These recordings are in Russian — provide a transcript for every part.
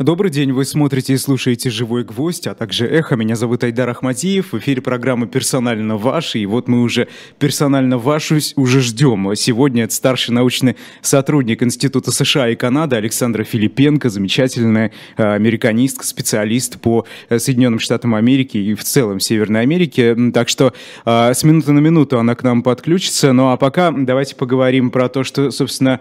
Добрый день, вы смотрите и слушаете «Живой гвоздь», а также «Эхо». Меня зовут Айдар Ахмадиев, в эфире программа «Персонально ваши». И вот мы уже персонально вашу уже ждем. Сегодня это старший научный сотрудник Института США и Канады Александра Филипенко, замечательная американистка, специалист по Соединенным Штатам Америки и в целом Северной Америке. Так что с минуты на минуту она к нам подключится. Ну а пока давайте поговорим про то, что, собственно,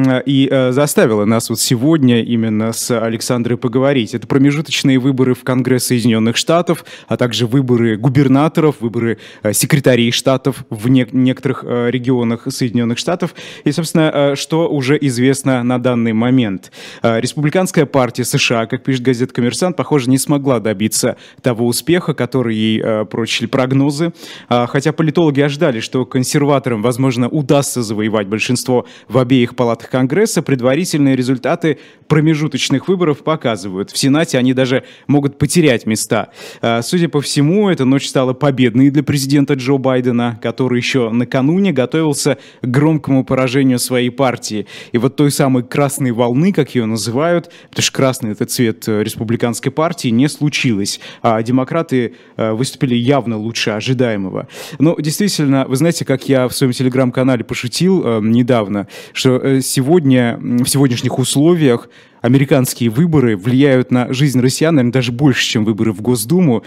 и заставило нас вот сегодня именно с Александрой поговорить. Это промежуточные выборы в Конгресс Соединенных Штатов, а также выборы губернаторов, выборы секретарей штатов в некоторых регионах Соединенных Штатов. И, собственно, что уже известно на данный момент. Республиканская партия США, как пишет газета «Коммерсант», похоже, не смогла добиться того успеха, который ей прочили прогнозы. Хотя политологи ожидали, что консерваторам, возможно, удастся завоевать большинство в обеих палатах Конгресса, предварительные результаты промежуточных выборов показывают. В Сенате они даже могут потерять места. Судя по всему, эта ночь стала победной для президента Джо Байдена, который еще накануне готовился к громкому поражению своей партии. И вот той самой красной волны, как ее называют, потому что красный — это цвет республиканской партии, не случилось. А демократы выступили явно лучше ожидаемого. Но действительно, вы знаете, как я в своем телеграм-канале пошутил недавно, что сегодня, в сегодняшних условиях, американские выборы влияют на жизнь россиян, наверное, даже больше, чем выборы в Госдуму.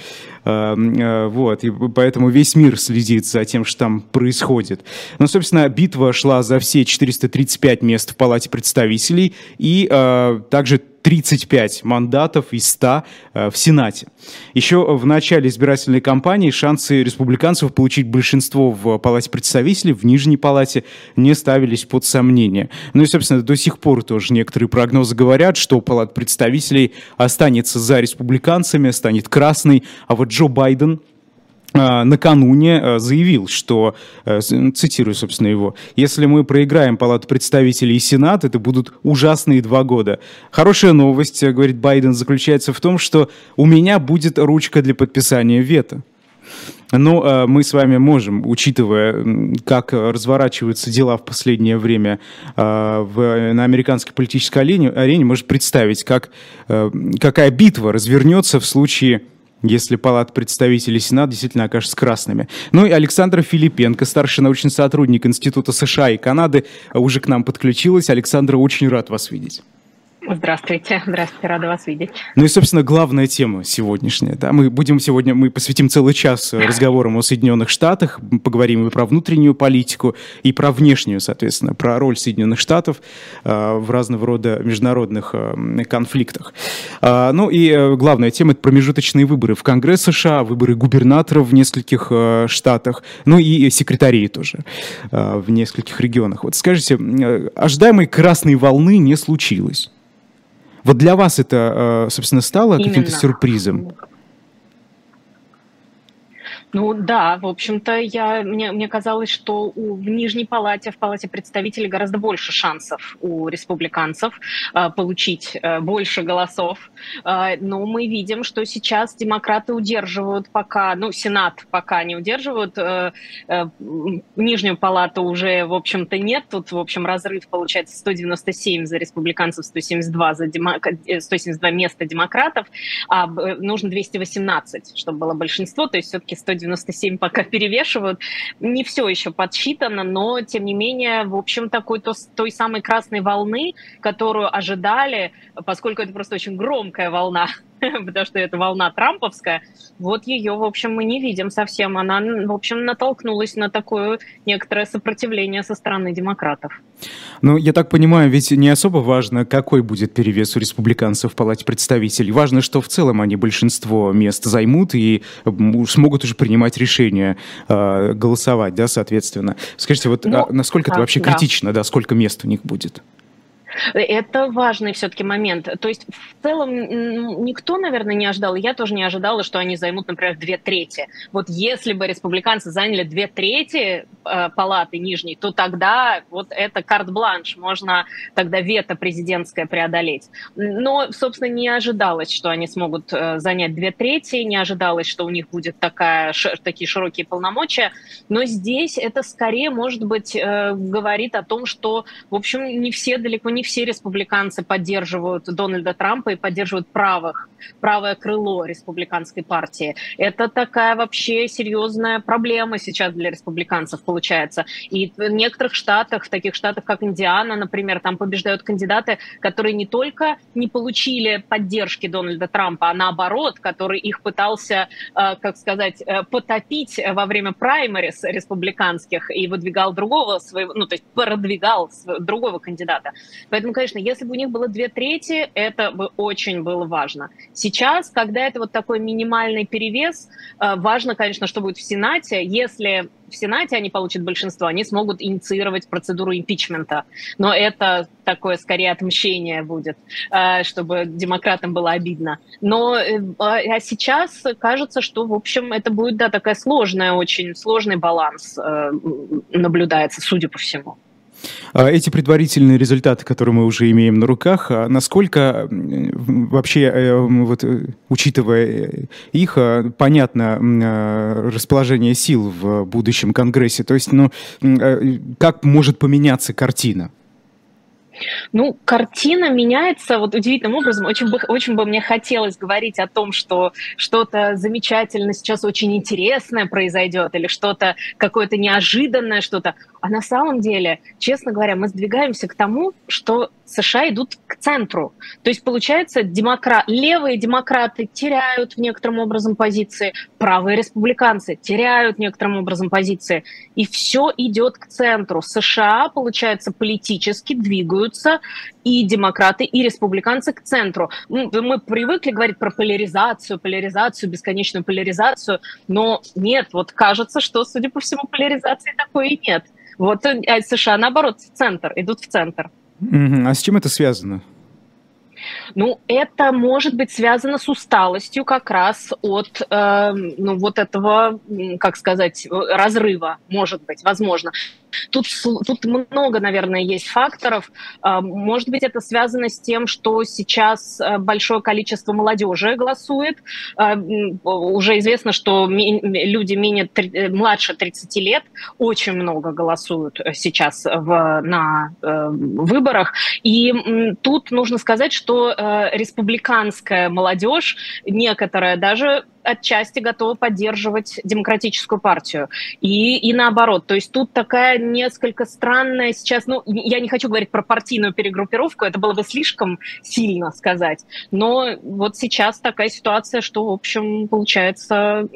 Вот. И поэтому весь мир следит за тем, что там происходит. Но, собственно, битва шла за все 435 мест в Палате представителей и также 35 мандатов из 100 в Сенате. Еще в начале избирательной кампании шансы республиканцев получить большинство в Палате представителей, в Нижней Палате, не ставились под сомнение. Ну и, собственно, до сих пор тоже некоторые прогнозы говорят, что Палата представителей останется за республиканцами, станет красной, а вот Джо Байден накануне заявил, что, цитирую, собственно, его: «Если мы проиграем Палату представителей и Сенат, это будут ужасные 2 года. Хорошая новость, — говорит Байден, — заключается в том, что у меня будет ручка для подписания вето». Но мы с вами можем, учитывая, как разворачиваются дела в последнее время на американской политической арене, можем представить, какая битва развернется в случае, если Палата представителей и Сенат действительно окажутся красными. Ну и Александра Филипенко, старший научный сотрудник Института США и Канады, уже к нам подключилась. Александра, очень рад вас видеть. Здравствуйте, рада вас видеть. Ну и, собственно, главная тема сегодняшняя. Да? Мы посвятим целый час разговорам о Соединенных Штатах, поговорим и про внутреннюю политику, и про внешнюю, соответственно, про роль Соединенных Штатов в разного рода международных конфликтах. Ну и главная тема — это промежуточные выборы в Конгресс США, выборы губернаторов в нескольких штатах, ну и секретарей тоже в нескольких регионах. Вот скажите, ожидаемой красной волны не случилось. Вот для вас это, собственно, стало каким-то сюрпризом? Ну да, в общем-то, мне казалось, что в Нижней Палате, в Палате представителей гораздо больше шансов у республиканцев получить больше голосов. Но мы видим, что сейчас демократы удерживают пока, Сенат пока не удерживают, Нижнюю Палату уже, в общем-то, нет. Тут, в общем, разрыв получается 197 за республиканцев, 172 места демократов, а нужно 218, чтобы было большинство, то есть все-таки 197 пока перевешивают. Не все еще подсчитано, но, тем не менее, в общем, той самой красной волны, которую ожидали, поскольку это просто очень громкая волна, потому что это волна трамповская, вот ее, в общем, мы не видим совсем. Она, в общем, натолкнулась на такое некоторое сопротивление со стороны демократов. Ну, я так понимаю, ведь не особо важно, какой будет перевес у республиканцев в Палате представителей. Важно, что в целом они большинство мест займут и смогут уже принимать решения, голосовать, да, соответственно. Скажите, вот насколько это вообще критично, да, сколько мест у них будет? Это важный все-таки момент. То есть в целом никто, наверное, не ожидал, и я тоже не ожидала, что они займут, например, 2/3. Вот если бы республиканцы заняли 2/3 палаты нижней, то тогда вот это карт-бланш, можно тогда вето президентское преодолеть. Но, собственно, не ожидалось, что они смогут занять 2/3, не ожидалось, что у них будет такие широкие полномочия. Но здесь это скорее, может быть, говорит о том, что, в общем, далеко не все республиканцы поддерживают Дональда Трампа и поддерживают правое крыло республиканской партии. Это такая вообще серьезная проблема сейчас для республиканцев получается. И в некоторых штатах, в таких штатах, как Индиана, например, там побеждают кандидаты, которые не только не получили поддержки Дональда Трампа, а наоборот, который их пытался, как сказать, потопить во время праймерис республиканских и выдвигал другого своего, ну, то есть продвигал другого кандидата. Поэтому, конечно, если бы у них было 2/3, это бы очень было важно. Сейчас, когда это вот такой минимальный перевес, важно, конечно, что будет в Сенате. Если в Сенате они получат большинство, они смогут инициировать процедуру импичмента. Но это такое скорее отмщение будет, чтобы демократам было обидно. Но а сейчас кажется, что, в общем, это будет, да, такая сложная, очень сложный баланс наблюдается, судя по всему. Эти предварительные результаты, которые мы уже имеем на руках, насколько вообще, вот, учитывая их, понятно расположение сил в будущем Конгрессе? То есть, ну, как может поменяться картина? Ну, картина меняется вот удивительным образом. Очень бы мне хотелось говорить о том, что что-то замечательное сейчас, очень интересное произойдет, или что-то какое-то неожиданное, что-то. А на самом деле, честно говоря, мы сдвигаемся к тому, что США идут к центру. То есть, получается, левые демократы теряют некоторым образом позиции, правые республиканцы теряют некоторым образом позиции. И все идет к центру. США, получается, политически двигаются и демократы, и республиканцы к центру. Мы привыкли говорить про поляризацию, бесконечную поляризацию, но нет, вот кажется, что, судя по всему, поляризации такой и нет. Вот США, наоборот, идут в центр. А с чем это связано? Ну, это может быть связано с усталостью как раз от вот этого, как сказать, разрыва, может быть, возможно. Тут много, наверное, есть факторов. Может быть, это связано с тем, что сейчас большое количество молодежи голосует. Уже известно, что люди младше 30 лет очень много голосуют сейчас на выборах. И тут нужно сказать, что республиканская молодежь, некоторая даже отчасти готова поддерживать демократическую партию. И наоборот. То есть тут такая несколько странная сейчас... Ну, я не хочу говорить про партийную перегруппировку, это было бы слишком сильно сказать. Но вот сейчас такая ситуация, что, в общем, получается...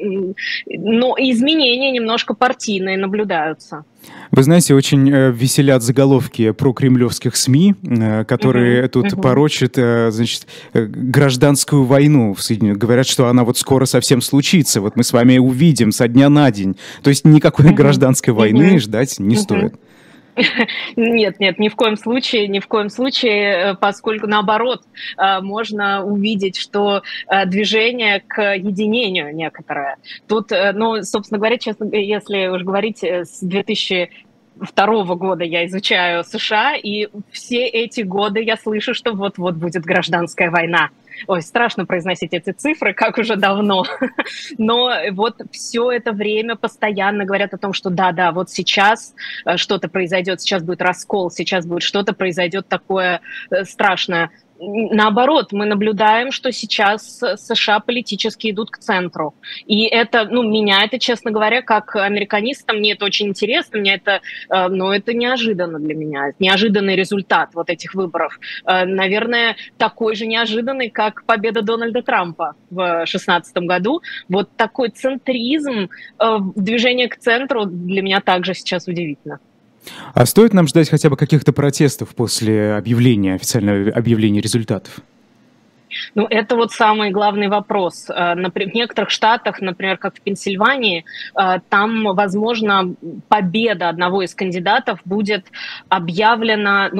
Но изменения немножко партийные наблюдаются. Вы знаете, очень веселят заголовки про кремлевских СМИ, которые тут порочат, значит, гражданскую войну в Соединенных. Говорят, что она вот скоро совсем случится. Вот мы с вами увидим со дня на день. То есть никакой гражданской войны ждать не стоит. Нет, ни в коем случае, поскольку наоборот, можно увидеть, что движение к единению некоторое. Тут, ну, собственно говоря, честно, если уж говорить, с 2002 года я изучаю США, и все эти годы я слышу, что вот-вот будет гражданская война. Ой, страшно произносить эти цифры, как уже давно. Но вот все это время постоянно говорят о том, что да, вот сейчас что-то произойдет, сейчас будет раскол, сейчас будет что-то произойдет такое страшное. Наоборот, мы наблюдаем, что сейчас США политически идут к центру. И это, меня это, честно говоря, как американиста, мне это очень интересно, это неожиданно для меня. Неожиданный результат вот этих выборов. Наверное, такой же неожиданный, как победа Дональда Трампа в 2016 году. Вот такой центризм, движение к центру для меня также сейчас удивительно. А стоит нам ждать хотя бы каких-то протестов после официального объявления результатов? Ну, это вот самый главный вопрос. В некоторых штатах, например, как в Пенсильвании, там, возможно, победа одного из кандидатов будет объявлена,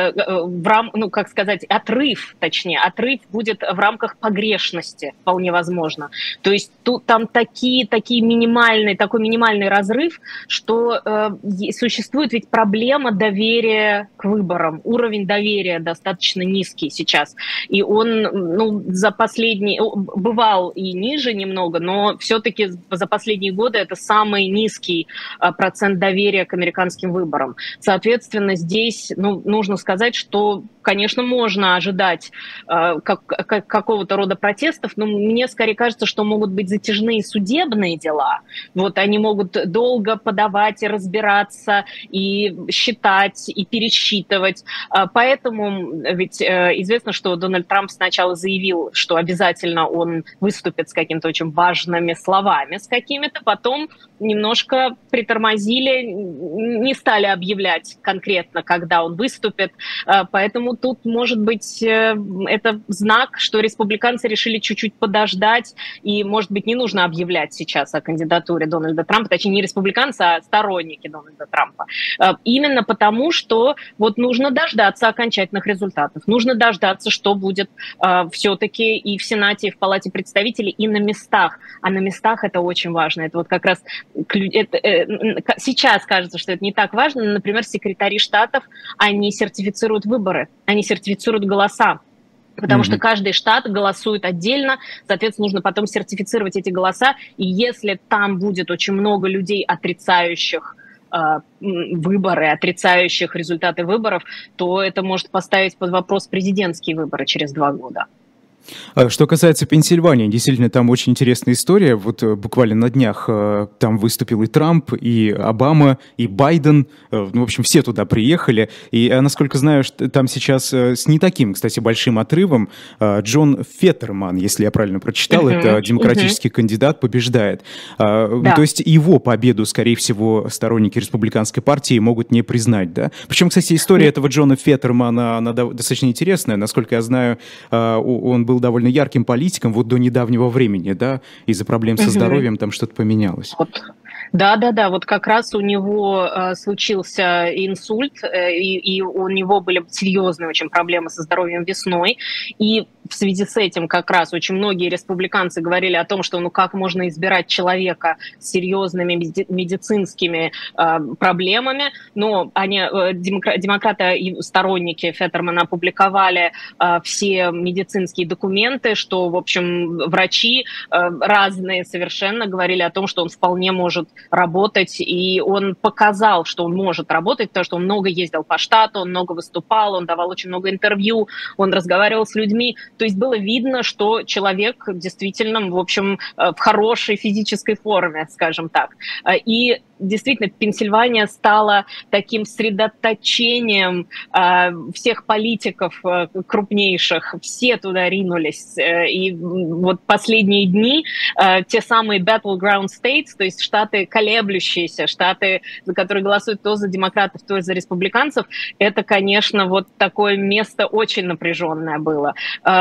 отрыв будет в рамках погрешности, вполне возможно. То есть там такой минимальный разрыв, что существует ведь проблема доверия к выборам. Уровень доверия достаточно низкий сейчас. И он ну, за последний, бывал и ниже немного, но все-таки за последние годы это самый низкий процент доверия к американским выборам. Соответственно, здесь, ну, нужно сказать, что, конечно, можно ожидать какого-то рода протестов, но мне скорее кажется, что могут быть затяжные судебные дела. Вот они могут долго подавать и разбираться, и считать, и пересчитывать. Поэтому ведь известно, что Дональд Трамп сначала заявил, что обязательно он выступит с какими-то очень важными словами, с какими-то, потом немножко притормозили, не стали объявлять конкретно, когда он выступит. Поэтому тут, может быть, это знак, что республиканцы решили чуть-чуть подождать, и, может быть, не нужно объявлять сейчас о кандидатуре Дональда Трампа, точнее, не республиканцы, а сторонники Дональда Трампа. Именно потому, что вот нужно дождаться окончательных результатов, нужно дождаться, что будет все-таки и в Сенате, и в Палате представителей, и на местах. А на местах это очень важно. Это вот как раз сейчас кажется, что это не так важно, но, например, секретари штатов, они сертифицируют выборы, они сертифицируют голоса. Потому что каждый штат голосует отдельно, соответственно, нужно потом сертифицировать эти голоса. И если там будет очень много людей, отрицающих выборы, отрицающих результаты выборов, то это может поставить под вопрос президентские выборы через 2 года. Что касается Пенсильвании, действительно, там очень интересная история. Вот буквально на днях там выступил и Трамп, и Обама, и Байден. Ну, в общем, все туда приехали. И, насколько знаю, там сейчас с не таким, кстати, большим отрывом Джон Феттерман, если я правильно прочитал, это демократический кандидат, побеждает. Да. То есть его победу, скорее всего, сторонники республиканской партии могут не признать, да? Причем, кстати, история этого Джона Феттермана, она достаточно интересная. Насколько я знаю, он был довольно ярким политиком вот до недавнего времени, да, из-за проблем со здоровьем там что-то поменялось. Да, вот как раз у него случился инсульт, и у него были серьезные очень проблемы со здоровьем весной, и в связи с этим как раз очень многие республиканцы говорили о том, что ну как можно избирать человека с серьезными медицинскими проблемами, но они, демократы и сторонники Феттермана опубликовали все медицинские документы, что, в общем, врачи разные совершенно говорили о том, что он вполне может работать, и он показал, что он может работать, потому что он много ездил по штату, он много выступал, он давал очень много интервью, он разговаривал с людьми, то есть было видно, что человек действительно, в общем, в хорошей физической форме, скажем так. И действительно, Пенсильвания стала таким средоточением всех политиков крупнейших. Все туда ринулись. И вот последние дни те самые battleground states, то есть штаты колеблющиеся, штаты, за которые голосуют то за демократов, то за республиканцев, это, конечно, вот такое место очень напряженное было.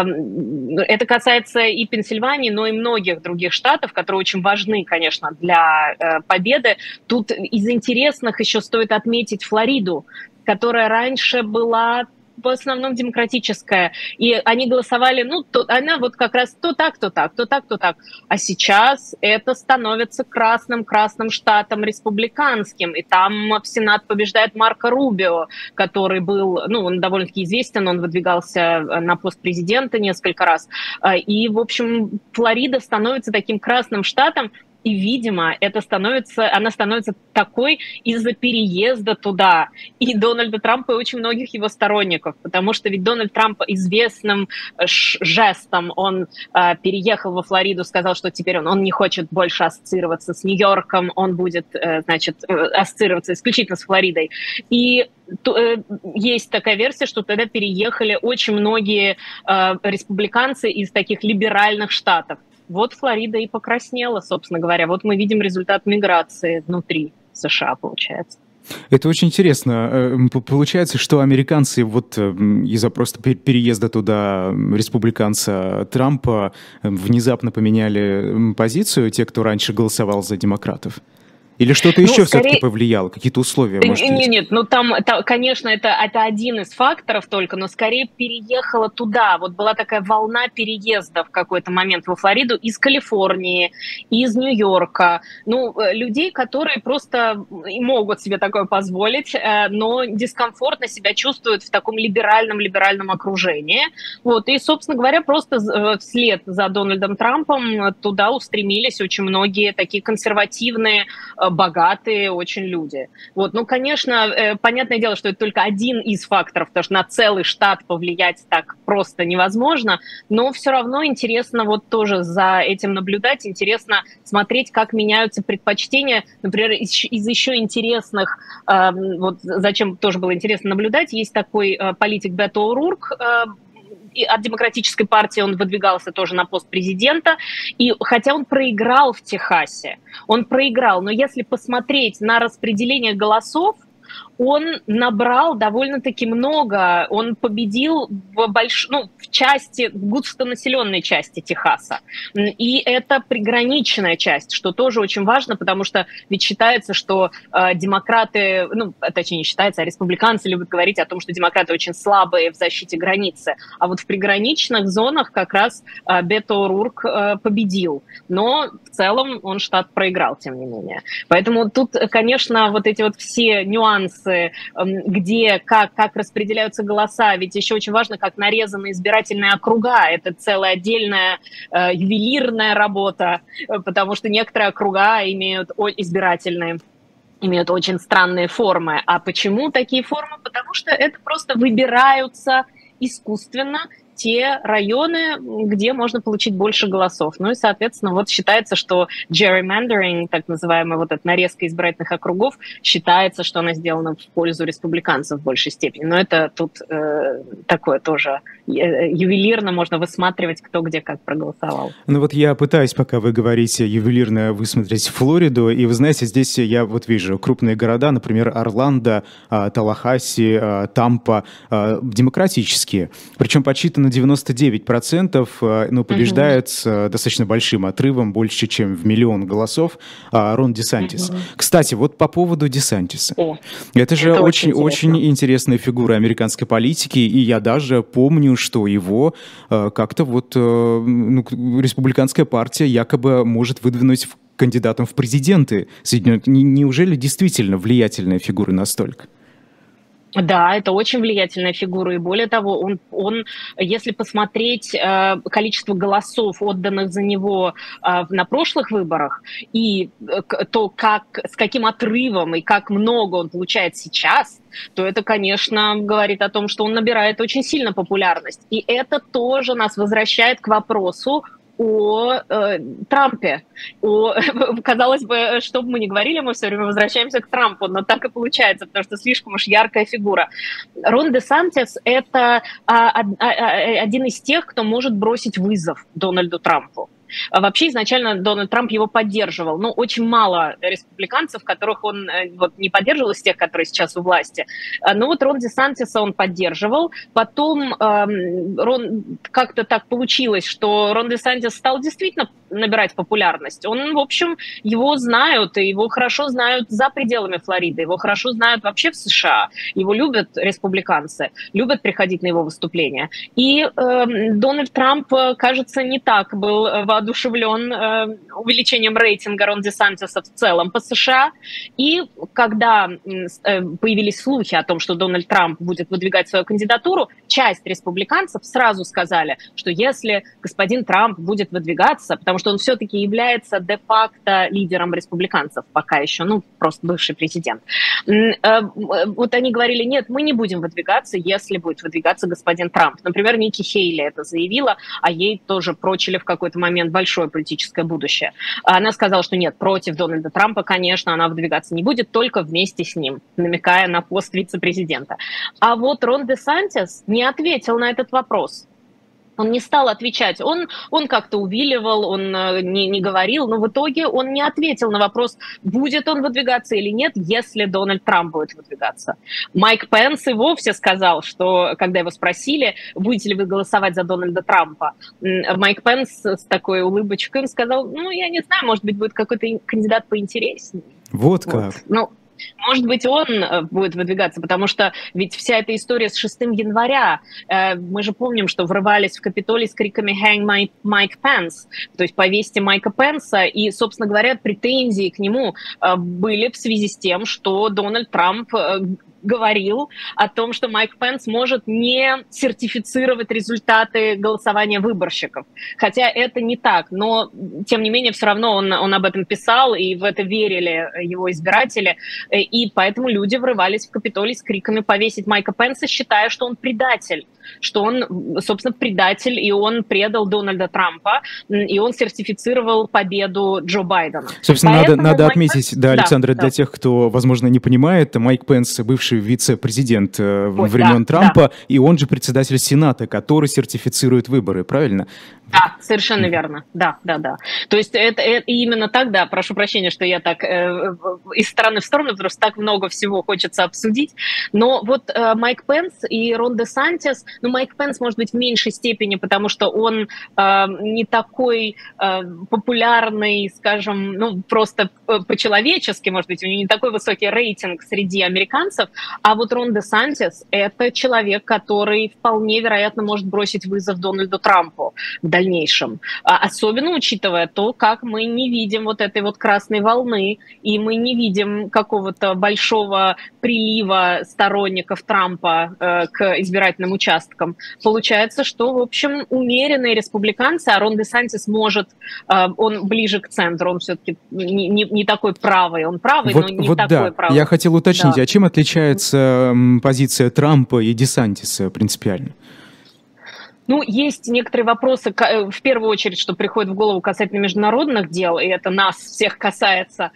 Это касается и Пенсильвании, но и многих других штатов, которые очень важны, конечно, для победы. Тут из интересных еще стоит отметить Флориду, которая раньше была в основном демократическая, и они голосовали, ну, она вот как раз то так, то так, то так, то так. А сейчас это становится красным штатом республиканским, и там в Сенат побеждает Марко Рубио, который был, ну, он довольно-таки известен, он выдвигался на пост президента несколько раз, и, в общем, Флорида становится таким красным штатом, и, видимо, она становится такой из-за переезда туда и Дональда Трампа, и очень многих его сторонников, потому что ведь Дональд Трамп известным жестом, он переехал во Флориду, сказал, что теперь он не хочет больше ассоциироваться с Нью-Йорком, он будет, значит, ассоциироваться исключительно с Флоридой. И есть такая версия, что тогда переехали очень многие республиканцы из таких либеральных штатов. Вот Флорида и покраснела, собственно говоря. Вот мы видим результат миграции внутри США, получается. Это очень интересно. Получается, что американцы вот из-за просто переезда туда республиканца Трампа внезапно поменяли позицию, те, кто раньше голосовал за демократов? Или что-то Ну, еще все-таки скорее, повлияло, какие-то условия, может быть? нет, ну конечно, это один из факторов только, но скорее переехала туда. Вот была такая волна переезда в какой-то момент во Флориду из Калифорнии, из Нью-Йорка. Ну, людей, которые просто и могут себе такое позволить, но дискомфортно себя чувствуют в таком либеральном окружении. Вот, и, собственно говоря, просто вслед за Дональдом Трампом туда устремились очень многие такие консервативные, богатые очень люди. Вот, ну, конечно, понятное дело, что это только один из факторов, потому что на целый штат повлиять так просто невозможно, но все равно интересно вот тоже за этим наблюдать, интересно смотреть, как меняются предпочтения, например, из еще интересных, вот зачем тоже было интересно наблюдать, есть такой политик Бето О'Рурк, от Демократической партии он выдвигался тоже на пост президента, и хотя он проиграл в Техасе, но если посмотреть на распределение голосов, он набрал довольно-таки много. Он победил в части, в густонаселенной части Техаса. И это приграничная часть, что тоже очень важно, потому что ведь считается, что демократы, ну, точнее не считается, а республиканцы любят говорить о том, что демократы очень слабые в защите границы. А вот в приграничных зонах как раз Бето О'Рурк победил. Но в целом он штат проиграл, тем не менее. Поэтому тут, конечно, вот эти вот все нюансы, где, как распределяются голоса, ведь еще очень важно, как нарезаны избирательные округа, это целая отдельная ювелирная работа, потому что некоторые округа имеют очень странные формы. А почему такие формы? Потому что это просто выбираются искусственно те районы, где можно получить больше голосов. Ну и, соответственно, вот считается, что gerrymandering, так называемая вот эта нарезка избирательных округов, считается, что она сделана в пользу республиканцев в большей степени. Но это тут такое тоже ювелирно можно высматривать, кто где как проголосовал. Ну вот я пытаюсь, пока вы говорите, ювелирно высмотреть Флориду, и вы знаете, здесь я вот вижу крупные города, например, Орландо, Таллахасси, Тампа, демократические, причем подсчитано 99%, но побеждает с достаточно большим отрывом, больше, чем в 1 миллион голосов, Рон ДеСантис. Кстати, вот по поводу ДеСантиса. Это же очень интересная фигура американской политики, и я даже помню, что его как-то вот республиканская партия якобы может выдвинуть кандидатом в президенты Соединенных. Неужели действительно влиятельная фигура настолько? Да, это очень влиятельная фигура, и более того, он если посмотреть количество голосов, отданных за него на прошлых выборах, и то, с каким отрывом и как много он получает сейчас, то это, конечно, говорит о том, что он набирает очень сильно популярность. И это тоже нас возвращает к вопросу о Трампе. Казалось бы, что бы мы ни говорили, мы все время возвращаемся к Трампу, но так и получается, потому что слишком уж яркая фигура. Рон ДеСантис – это один из тех, кто может бросить вызов Дональду Трампу. Вообще изначально Дональд Трамп его поддерживал, но очень мало республиканцев, которых он вот, не поддерживал из тех, которые сейчас у власти. Но вот Рон ДеСантиса он поддерживал. Потом как-то так получилось, что Рон ДеСантис стал действительно набирать популярность. Он, в общем, его знают, и его хорошо знают за пределами Флориды, его хорошо знают вообще в США. Его любят республиканцы, любят приходить на его выступления. И Дональд Трамп, кажется, не так был воодушевлен увеличением рейтинга Рон ДеСантиса в целом по США. И когда появились слухи о том, что Дональд Трамп будет выдвигать свою кандидатуру, часть республиканцев сразу сказали, что если господин Трамп будет выдвигаться, потому что он все-таки является де-факто лидером республиканцев пока еще, ну, просто бывший президент. Вот они говорили, нет, мы не будем выдвигаться, если будет выдвигаться господин Трамп. Например, Ники Хейли это заявила, а ей тоже прочили в какой-то момент большое политическое будущее. Она сказала, что нет, против Дональда Трампа, конечно, она выдвигаться не будет, только вместе с ним, намекая на пост вице-президента. А вот Рон ДеСантис не ответил на этот вопрос. Он не стал отвечать, он как-то увиливал, он не говорил, но в итоге он не ответил на вопрос, будет он выдвигаться или нет, если Дональд Трамп будет выдвигаться. Майк Пенс и вовсе сказал, что, когда его спросили, будете ли вы голосовать за Дональда Трампа, Майк Пенс с такой улыбочкой сказал, ну, я не знаю, может быть, будет какой-то кандидат поинтереснее. Вот как. Ну, может быть, он будет выдвигаться, потому что ведь вся эта история с 6 января, мы же помним, что врывались в Капитолий с криками «Hang Mike Pence», то есть «повесьте Майка Пенса», и, собственно говоря, претензии к нему были в связи с тем, что Дональд Трамп говорил о том, что Майк Пенс может не сертифицировать результаты голосования выборщиков. Хотя это не так, но, тем не менее, все равно он об этом писал, и в это верили его избиратели, и поэтому люди врывались в Капитолий с криками «повесить Майка Пенса», считая, что он предатель, что он, собственно, предатель, и он предал Дональда Трампа, и он сертифицировал победу Джо Байдена. Собственно, надо отметить, да, Александра, для тех, кто, возможно, не понимает, Майк Пенс, бывший вице-президент времен Трампа, и он же председатель Сената, который сертифицирует выборы, правильно? Да, совершенно верно, да. То есть это именно так, да, прошу прощения, что я так из стороны в сторону, потому что так много всего хочется обсудить, но вот Майк Пенс и Рон Десантис, Майк Пенс, может быть, в меньшей степени, потому что он не такой популярный, скажем, просто по-человечески, может быть, у него не такой высокий рейтинг среди американцев, а вот Рон Десантис – это человек, который вполне вероятно может бросить вызов Дональду Трампу в дальнейшем. Особенно учитывая то, как мы не видим вот этой вот красной волны, и мы не видим какого-то большого прилива сторонников Трампа к избирательным участкам. Получается, что, в общем, умеренные республиканцы, а Рон Десантис может, он ближе к центру, он все-таки не такой правый, он правый, но не такой правый. Я хотел уточнить, а чем отличается позиция Трампа и Десантиса принципиально? Есть некоторые вопросы, в первую очередь, что приходит в голову касательно международных дел, и это нас всех касается.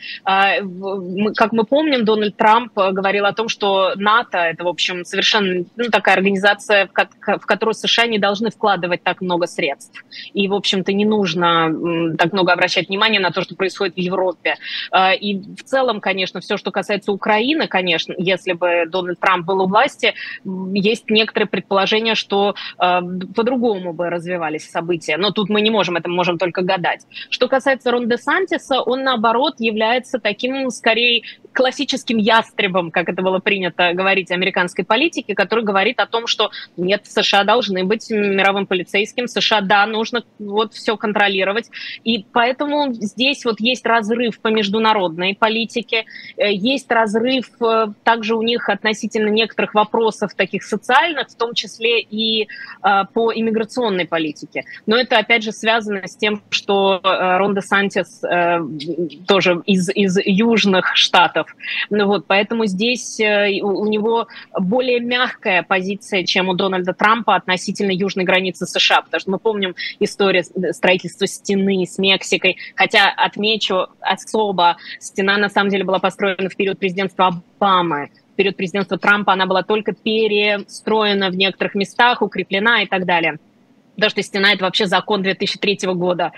Как мы помним, Дональд Трамп говорил о том, что НАТО – это, в общем, совершенно такая организация, в которую США не должны вкладывать так много средств. И, в общем-то, не нужно так много обращать внимание на то, что происходит в Европе. И в целом, конечно, все, что касается Украины, конечно, если бы Дональд Трамп был у власти, есть некоторые предположения, что по-другому бы развивались события. Но тут мы не можем, это мы можем только гадать. Что касается Рон Десантиса, он, наоборот, является таким, скорее, классическим ястребом, как это было принято говорить в американской политике, который говорит о том, что нет, США должны быть мировым полицейским, США, да, нужно все контролировать. И поэтому здесь есть разрыв по международной политике, есть разрыв также у них относительно некоторых вопросов таких социальных, в том числе и по иммиграционной политике. Но это, опять же, связано с тем, что Рон Десантис тоже из южных штатов. Поэтому здесь у него более мягкая позиция, чем у Дональда Трампа относительно южной границы США. Потому что мы помним историю строительства стены с Мексикой. Хотя, отмечу особо, стена на самом деле была построена в период президентства Обамы. В период президентства Трампа она была только перестроена в некоторых местах, укреплена и так далее. Потому что стена – это вообще закон 2003 года.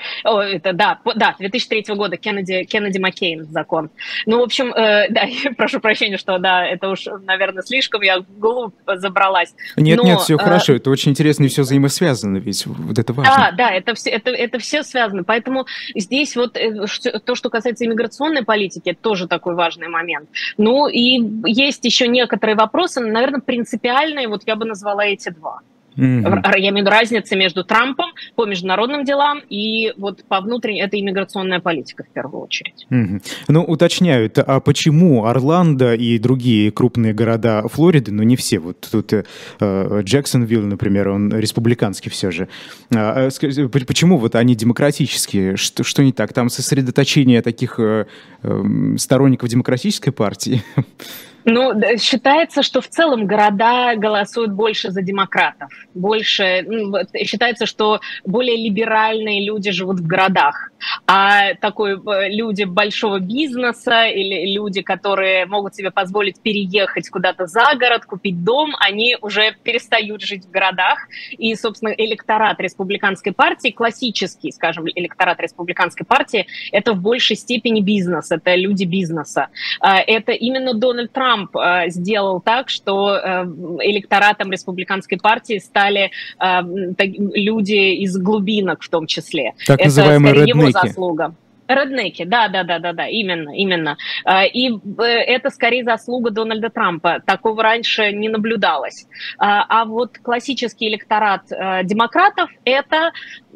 2003 года, Кеннеди Маккейн закон. В общем, прошу прощения, что, это уж, наверное, слишком я вглубь забралась. Нет, все хорошо, это очень интересно и все взаимосвязано, ведь это важно. Да, это все связано. Поэтому здесь то, что касается иммиграционной политики, это тоже такой важный момент. И есть еще некоторые вопросы, наверное, принципиальные, я бы назвала эти два. Я имею в виду разница между Трампом по международным делам и по внутренней, это иммиграционная политика в первую очередь. Уточняют, а почему Орландо и другие крупные города Флориды, не все, тут Джексонвилл, например, он республиканский все же, почему они демократические, что не так? Там сосредоточение таких сторонников демократической партии? Считается, что в целом города голосуют больше за демократов. Считается, что более либеральные люди живут в городах. А люди большого бизнеса или люди, которые могут себе позволить переехать куда-то за город, купить дом, они уже перестают жить в городах. И, собственно, электорат республиканской партии, классический, скажем, электорат республиканской партии, это в большей степени бизнес, это люди бизнеса. Это именно Дональд Трамп сделал так, что электоратом республиканской партии стали люди из глубинок в том числе. Так называемые это скорее его реднеки. заслуга. Реднеки, да, именно. И это скорее заслуга Дональда Трампа. Такого раньше не наблюдалось. А вот классический электорат демократов – это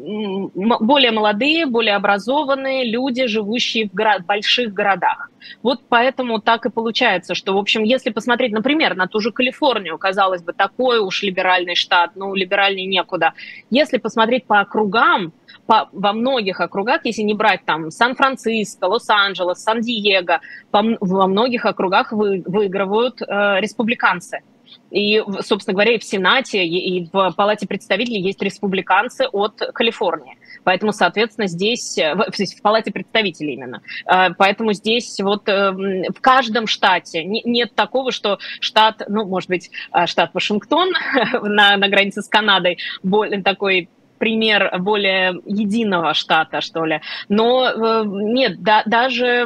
более молодые, более образованные люди, живущие в больших городах. Вот поэтому так и получается, что, в общем, если посмотреть, например, на ту же Калифорнию, казалось бы, такой уж либеральный штат, ну, либеральней некуда. Если посмотреть по округам, во многих округах, если не брать там Сан-Франциско, Лос-Анджелес, Сан-Диего, во многих округах выигрывают республиканцы. И, собственно говоря, и в Сенате, и в Палате представителей есть республиканцы от Калифорнии. Поэтому, соответственно, здесь, в Палате представителей именно, поэтому здесь вот в каждом штате нет такого, что штат, ну, может быть, штат Вашингтон на границе с Канадой, такой пример более единого штата, что ли. Но нет, даже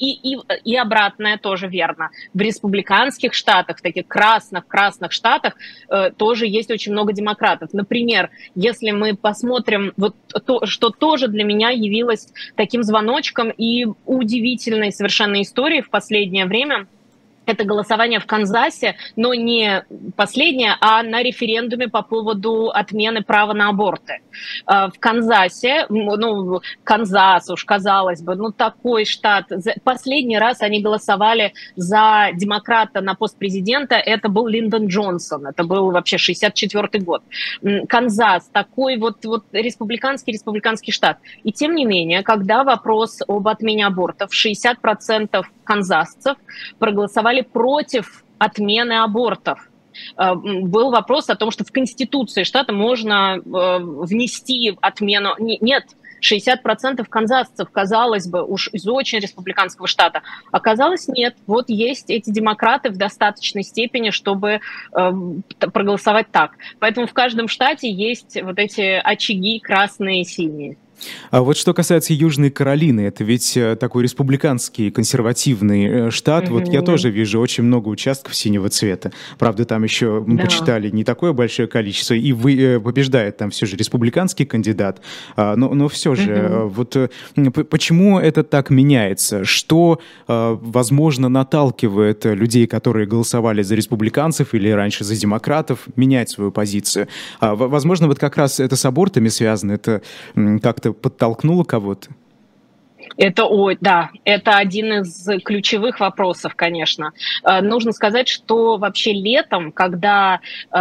и обратное тоже верно. В республиканских штатах, в таких красных штатах тоже есть очень много демократов. Например, если мы посмотрим, вот то, что тоже для меня явилось таким звоночком и удивительной совершенно историей в последнее время, это голосование в Канзасе, но не последнее, а на референдуме по поводу отмены права на аборты. В Канзасе, ну, Канзас уж, казалось бы, ну, такой штат. Последний раз они голосовали за демократа на пост президента, это был Линдон Джонсон, это был вообще 64-й год. Канзас, такой вот республиканский штат. И тем не менее, когда вопрос об отмене абортов, 60% канзасцев проголосовали против отмены абортов. Был вопрос о том, что в Конституции штата можно внести отмену. Нет, 60% канзасцев, казалось бы, уж из очень республиканского штата. Оказалось, нет. Вот есть эти демократы в достаточной степени, чтобы проголосовать так. Поэтому в каждом штате есть вот эти очаги красные и синие. А вот что касается Южной Каролины, это ведь такой республиканский консервативный штат. Вот я тоже вижу очень много участков синего цвета. Правда, там еще мы почитали не такое большое количество, и побеждает там все же республиканский кандидат. Но все же, вот почему это так меняется? Что, возможно, наталкивает людей, которые голосовали за республиканцев или раньше за демократов, менять свою позицию? Возможно, вот как раз это с абортами связано, это как-то подтолкнуло кого-то? Да, это один из ключевых вопросов, конечно. Нужно сказать, что вообще летом, когда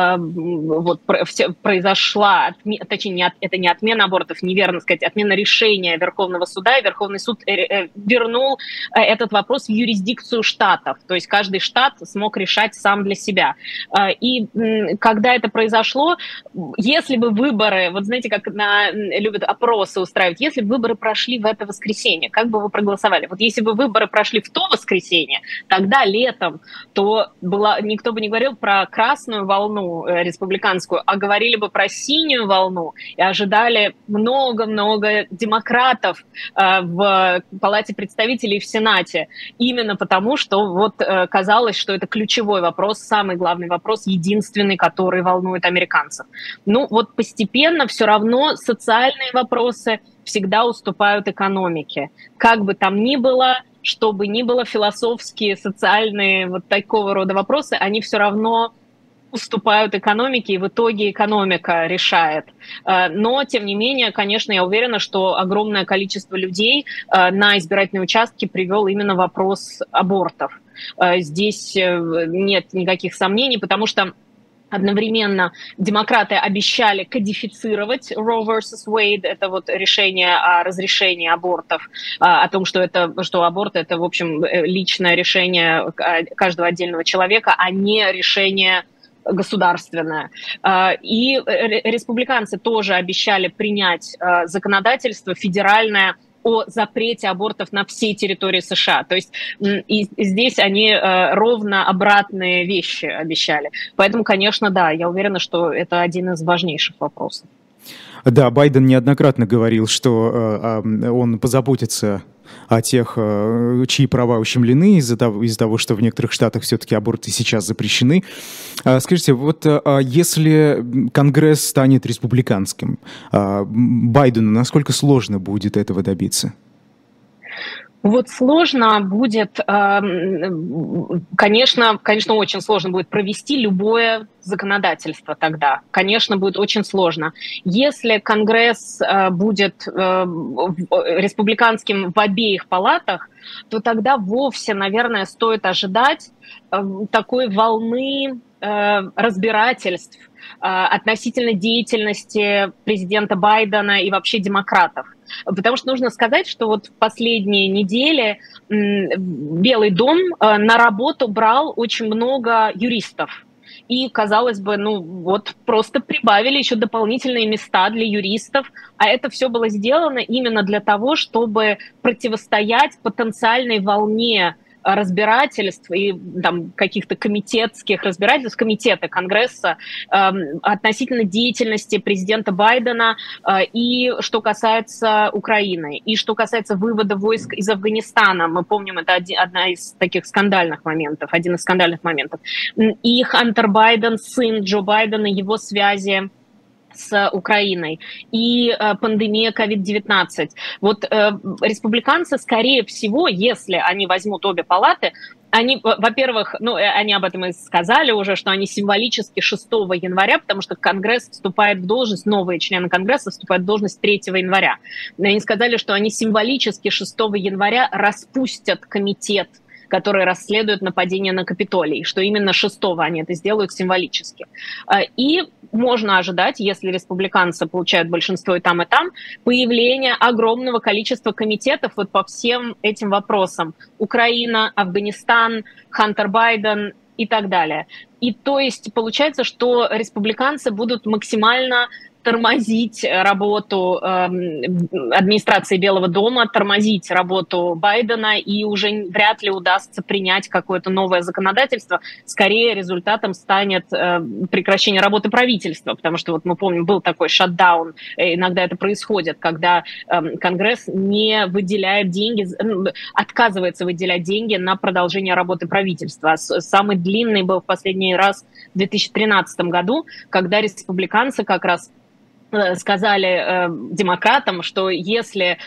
вот произошла, точнее, это не отмена абортов, неверно сказать, отмена решения Верховного суда, и Верховный суд вернул этот вопрос в юрисдикцию штатов, то есть каждый штат смог решать сам для себя. И когда это произошло, если бы выборы, вот знаете, как любят опросы устраивать, если бы выборы прошли в это воскресенье, как бы вы проголосовали? Вот если бы выборы прошли в то воскресенье, тогда летом, то никто бы не говорил про красную волну республиканскую, а говорили бы про синюю волну и ожидали много-много демократов в Палате представителей и в Сенате. Именно потому, что вот казалось, что это ключевой вопрос, самый главный вопрос, единственный, который волнует американцев. Ну вот постепенно все равно социальные вопросы всегда уступают экономике. Как бы там ни было, что бы ни было, философские, социальные, вот такого рода вопросы, они все равно уступают экономике, и в итоге экономика решает. Но, тем не менее, конечно, я уверена, что огромное количество людей на избирательные участки привел именно вопрос абортов. Здесь нет никаких сомнений, потому что одновременно демократы обещали кодифицировать Roe versus Wade, это вот решение о разрешении абортов, о том, что аборт – это, в общем, личное решение каждого отдельного человека, а не решение государственное. И республиканцы тоже обещали принять законодательство федеральное о запрете абортов на всей территории США. То есть и здесь они ровно обратные вещи обещали. Поэтому, конечно, да, я уверена, что это один из важнейших вопросов. Да, Байден неоднократно говорил, что он позаботится о тех, чьи права ущемлены из-за того, что в некоторых штатах все-таки аборты сейчас запрещены. Скажите, вот если Конгресс станет республиканским, Байдену насколько сложно будет этого добиться? Вот сложно будет, конечно, очень сложно будет провести любое законодательство тогда. Конечно, будет очень сложно. Если Конгресс будет республиканским в обеих палатах, то тогда вовсе, наверное, стоит ожидать такой волны разбирательств относительно деятельности президента Байдена и вообще демократов. Потому что нужно сказать, что вот в последние недели Белый дом на работу брал очень много юристов. И, казалось бы, просто прибавили еще дополнительные места для юристов, а это все было сделано именно для того, чтобы противостоять потенциальной волне разбирательств и там, каких-то комитетских разбирательств, комитета Конгресса относительно деятельности президента Байдена и что касается Украины, и что касается вывода войск из Афганистана. Мы помним, это один из скандальных моментов. И Хантер Байден, сын Джо Байдена, его связи с Украиной, и пандемия COVID-19. Вот республиканцы, скорее всего, если они возьмут обе палаты, они, во-первых, они об этом и сказали уже, что они символически 6 января, потому что Конгресс вступает в должность, новые члены Конгресса вступают в должность 3 января. Они сказали, что они символически 6 января распустят комитет, который расследует нападение на Капитолий, что именно 6-го они это сделают символически. И можно ожидать, если республиканцы получают большинство и там, появления огромного количества комитетов вот по всем этим вопросам. Украина, Афганистан, Хантер Байден и так далее. И то есть получается, что республиканцы будут максимально тормозить работу администрации Белого дома, тормозить работу Байдена, и уже вряд ли удастся принять какое-то новое законодательство. Скорее результатом станет прекращение работы правительства, потому что, вот мы помним, был такой шатдаун, иногда это происходит, когда Конгресс не выделяет деньги, отказывается выделять деньги на продолжение работы правительства. Самый длинный был в последний раз в 2013 году, когда республиканцы как раз сказали демократам, что если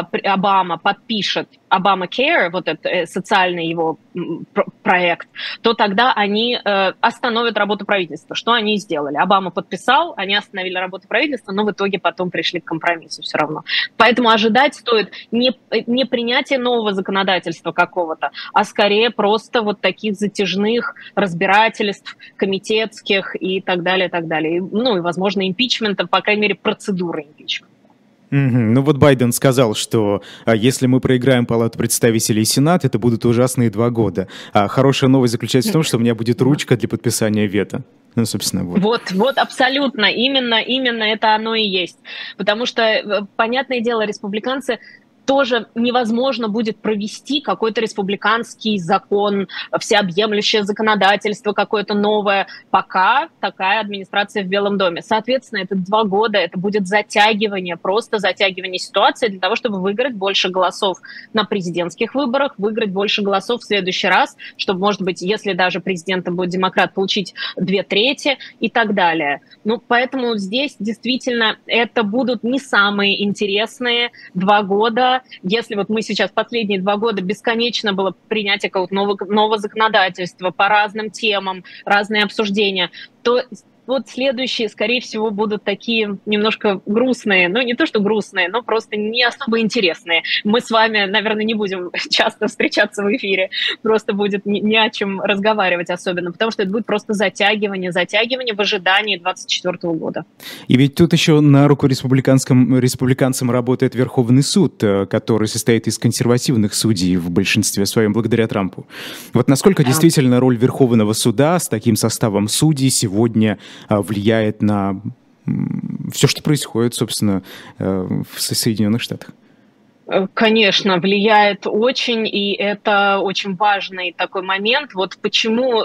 Обама подпишет Obamacare, вот этот социальный его проект, то тогда они остановят работу правительства. Что они сделали? Обама подписал, они остановили работу правительства, но в итоге потом пришли к компромиссу все равно. Поэтому ожидать стоит не принятие нового законодательства какого-то, а скорее просто вот таких затяжных разбирательств комитетских и так далее, и так далее. И, возможно, импичмента, по крайней мере, процедуры импичмента. Ну вот Байден сказал, что если мы проиграем Палату представителей и Сенат, это будут ужасные 2 года. А хорошая новость заключается в том, что у меня будет ручка для подписания вето. Собственно, вот. Вот абсолютно. Именно это оно и есть. Потому что, понятное дело, республиканцы тоже невозможно будет провести какой-то республиканский закон, всеобъемлющее законодательство какое-то новое, пока такая администрация в Белом доме. Соответственно, это 2 года, это будет затягивание, просто затягивание ситуации для того, чтобы выиграть больше голосов на президентских выборах, выиграть больше голосов в следующий раз, чтобы, может быть, если даже президентом будет демократ, получить 2/3 и так далее. Поэтому здесь действительно это будут не самые интересные 2 года. Если вот мы сейчас последние 2 года бесконечно было принятие какого-то нового законодательства по разным темам, разные обсуждения, то вот следующие, скорее всего, будут такие немножко грустные. Не то, что грустные, но просто не особо интересные. Мы с вами, наверное, не будем часто встречаться в эфире. Просто будет не о чем разговаривать особенно, потому что это будет просто затягивание в ожидании 2024 года. И ведь тут еще на руку республиканцам работает Верховный суд, который состоит из консервативных судей в большинстве своем благодаря Трампу. Вот насколько действительно роль Верховного суда с таким составом судей сегодня влияет на все, что происходит, собственно, в Соединенных Штатах? Конечно, влияет очень, и это очень важный такой момент. Вот почему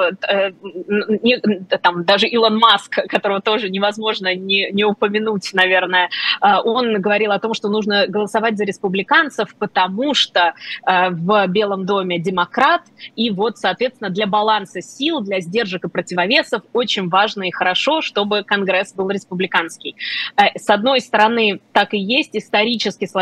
там даже Илон Маск, которого тоже невозможно не упомянуть, наверное, он говорил о том, что нужно голосовать за республиканцев, потому что в Белом доме демократ, и вот, соответственно, для баланса сил, для сдержек и противовесов очень важно и хорошо, чтобы Конгресс был республиканский. С одной стороны, так и есть, исторически сложилось так,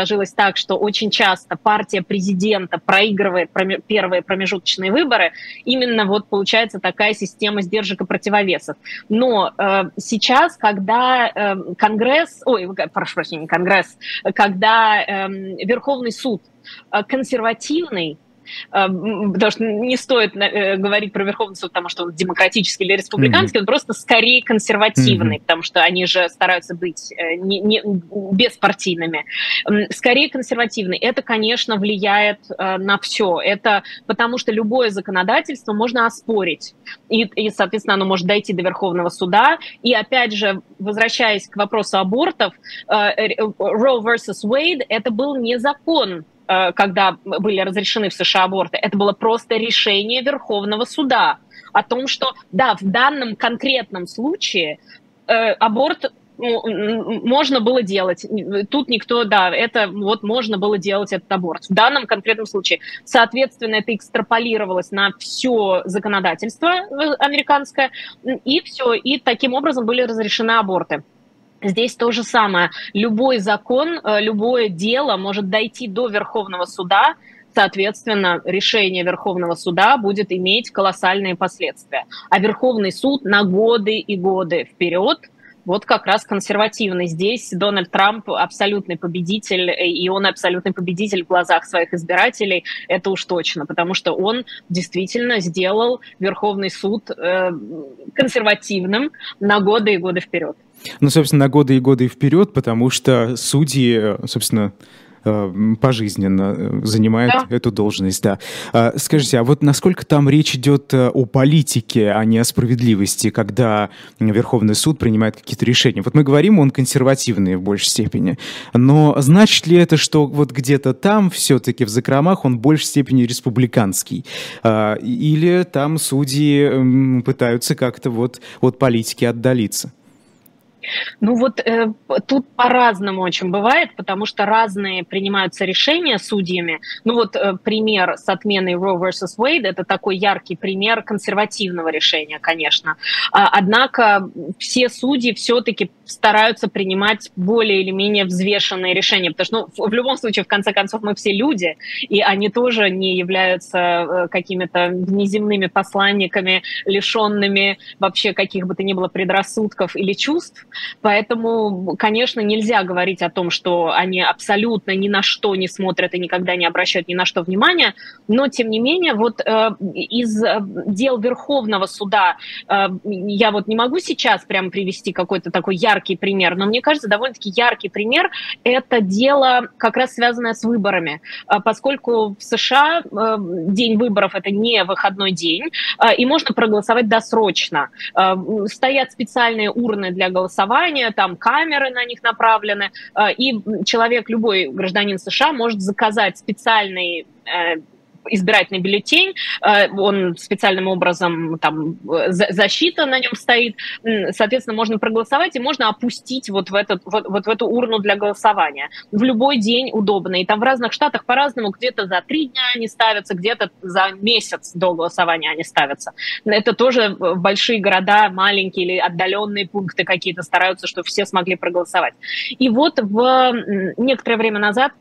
так, что очень часто партия президента проигрывает первые промежуточные выборы, именно вот получается такая система сдержек и противовесов. Но сейчас, когда Конгресс, прошу прощения, Конгресс, когда Верховный суд консервативный, потому что не стоит говорить про Верховный суд, потому что он демократический или республиканский, он просто скорее консервативный, потому что они же стараются быть не беспартийными. Скорее консервативный. Это, конечно, влияет на все. Это потому что любое законодательство можно оспорить. И, соответственно, оно может дойти до Верховного суда. И, опять же, возвращаясь к вопросу абортов, Roe versus Wade – это был не закон, когда были разрешены в США аборты, это было просто решение Верховного суда о том, что, да, в данном конкретном случае аборт можно было делать. Тут никто, да, это вот можно было делать этот аборт. В данном конкретном случае. Соответственно, это экстраполировалось на все законодательство американское, и все, и таким образом были разрешены аборты. Здесь то же самое. Любой закон, любое дело может дойти до Верховного суда, соответственно, решение Верховного суда будет иметь колоссальные последствия. А Верховный суд на годы и годы вперед вот как раз консервативный. Здесь Дональд Трамп абсолютный победитель, и он абсолютный победитель в глазах своих избирателей, это уж точно, потому что он действительно сделал Верховный суд консервативным на годы и годы вперед. Ну, собственно, на годы и годы вперед, потому что судьи, собственно, пожизненно занимают эту должность, да. Скажите, а вот насколько там речь идет о политике, а не о справедливости, когда Верховный суд принимает какие-то решения? Вот мы говорим, он консервативный в большей степени, но значит ли это, что вот где-то там все-таки в закромах он в большей степени республиканский? Или там судьи пытаются как-то вот от политики отдалиться? Ну вот тут по-разному очень бывает, потому что разные принимаются решения судьями. Ну вот пример с отменой Roe versus Wade – это такой яркий пример консервативного решения, конечно. Однако все судьи все-таки стараются принимать более или менее взвешенные решения, потому что в любом случае, в конце концов, мы все люди, и они тоже не являются какими-то внеземными посланниками, лишенными вообще каких бы то ни было предрассудков или чувств. Поэтому, конечно, нельзя говорить о том, что они абсолютно ни на что не смотрят и никогда не обращают ни на что внимания, но, тем не менее, вот из дел Верховного суда я вот не могу сейчас прям привести какой-то такой яркий пример, но мне кажется, довольно-таки яркий пример – это дело как раз связанное с выборами, поскольку в США день выборов – это не выходной день, и можно проголосовать досрочно. Стоят специальные урны для голосования, там камеры на них направлены, и человек, любой гражданин США может заказать специальный избирательный бюллетень, он специальным образом, там, защита на нем стоит, соответственно, можно проголосовать и можно опустить вот в эту урну для голосования. В любой день удобно. И там в разных штатах по-разному, где-то за 3 дня они ставятся, где-то за месяц до голосования они ставятся. Это тоже большие города, маленькие или отдаленные пункты какие-то стараются, чтобы все смогли проголосовать. И вот некоторое время назад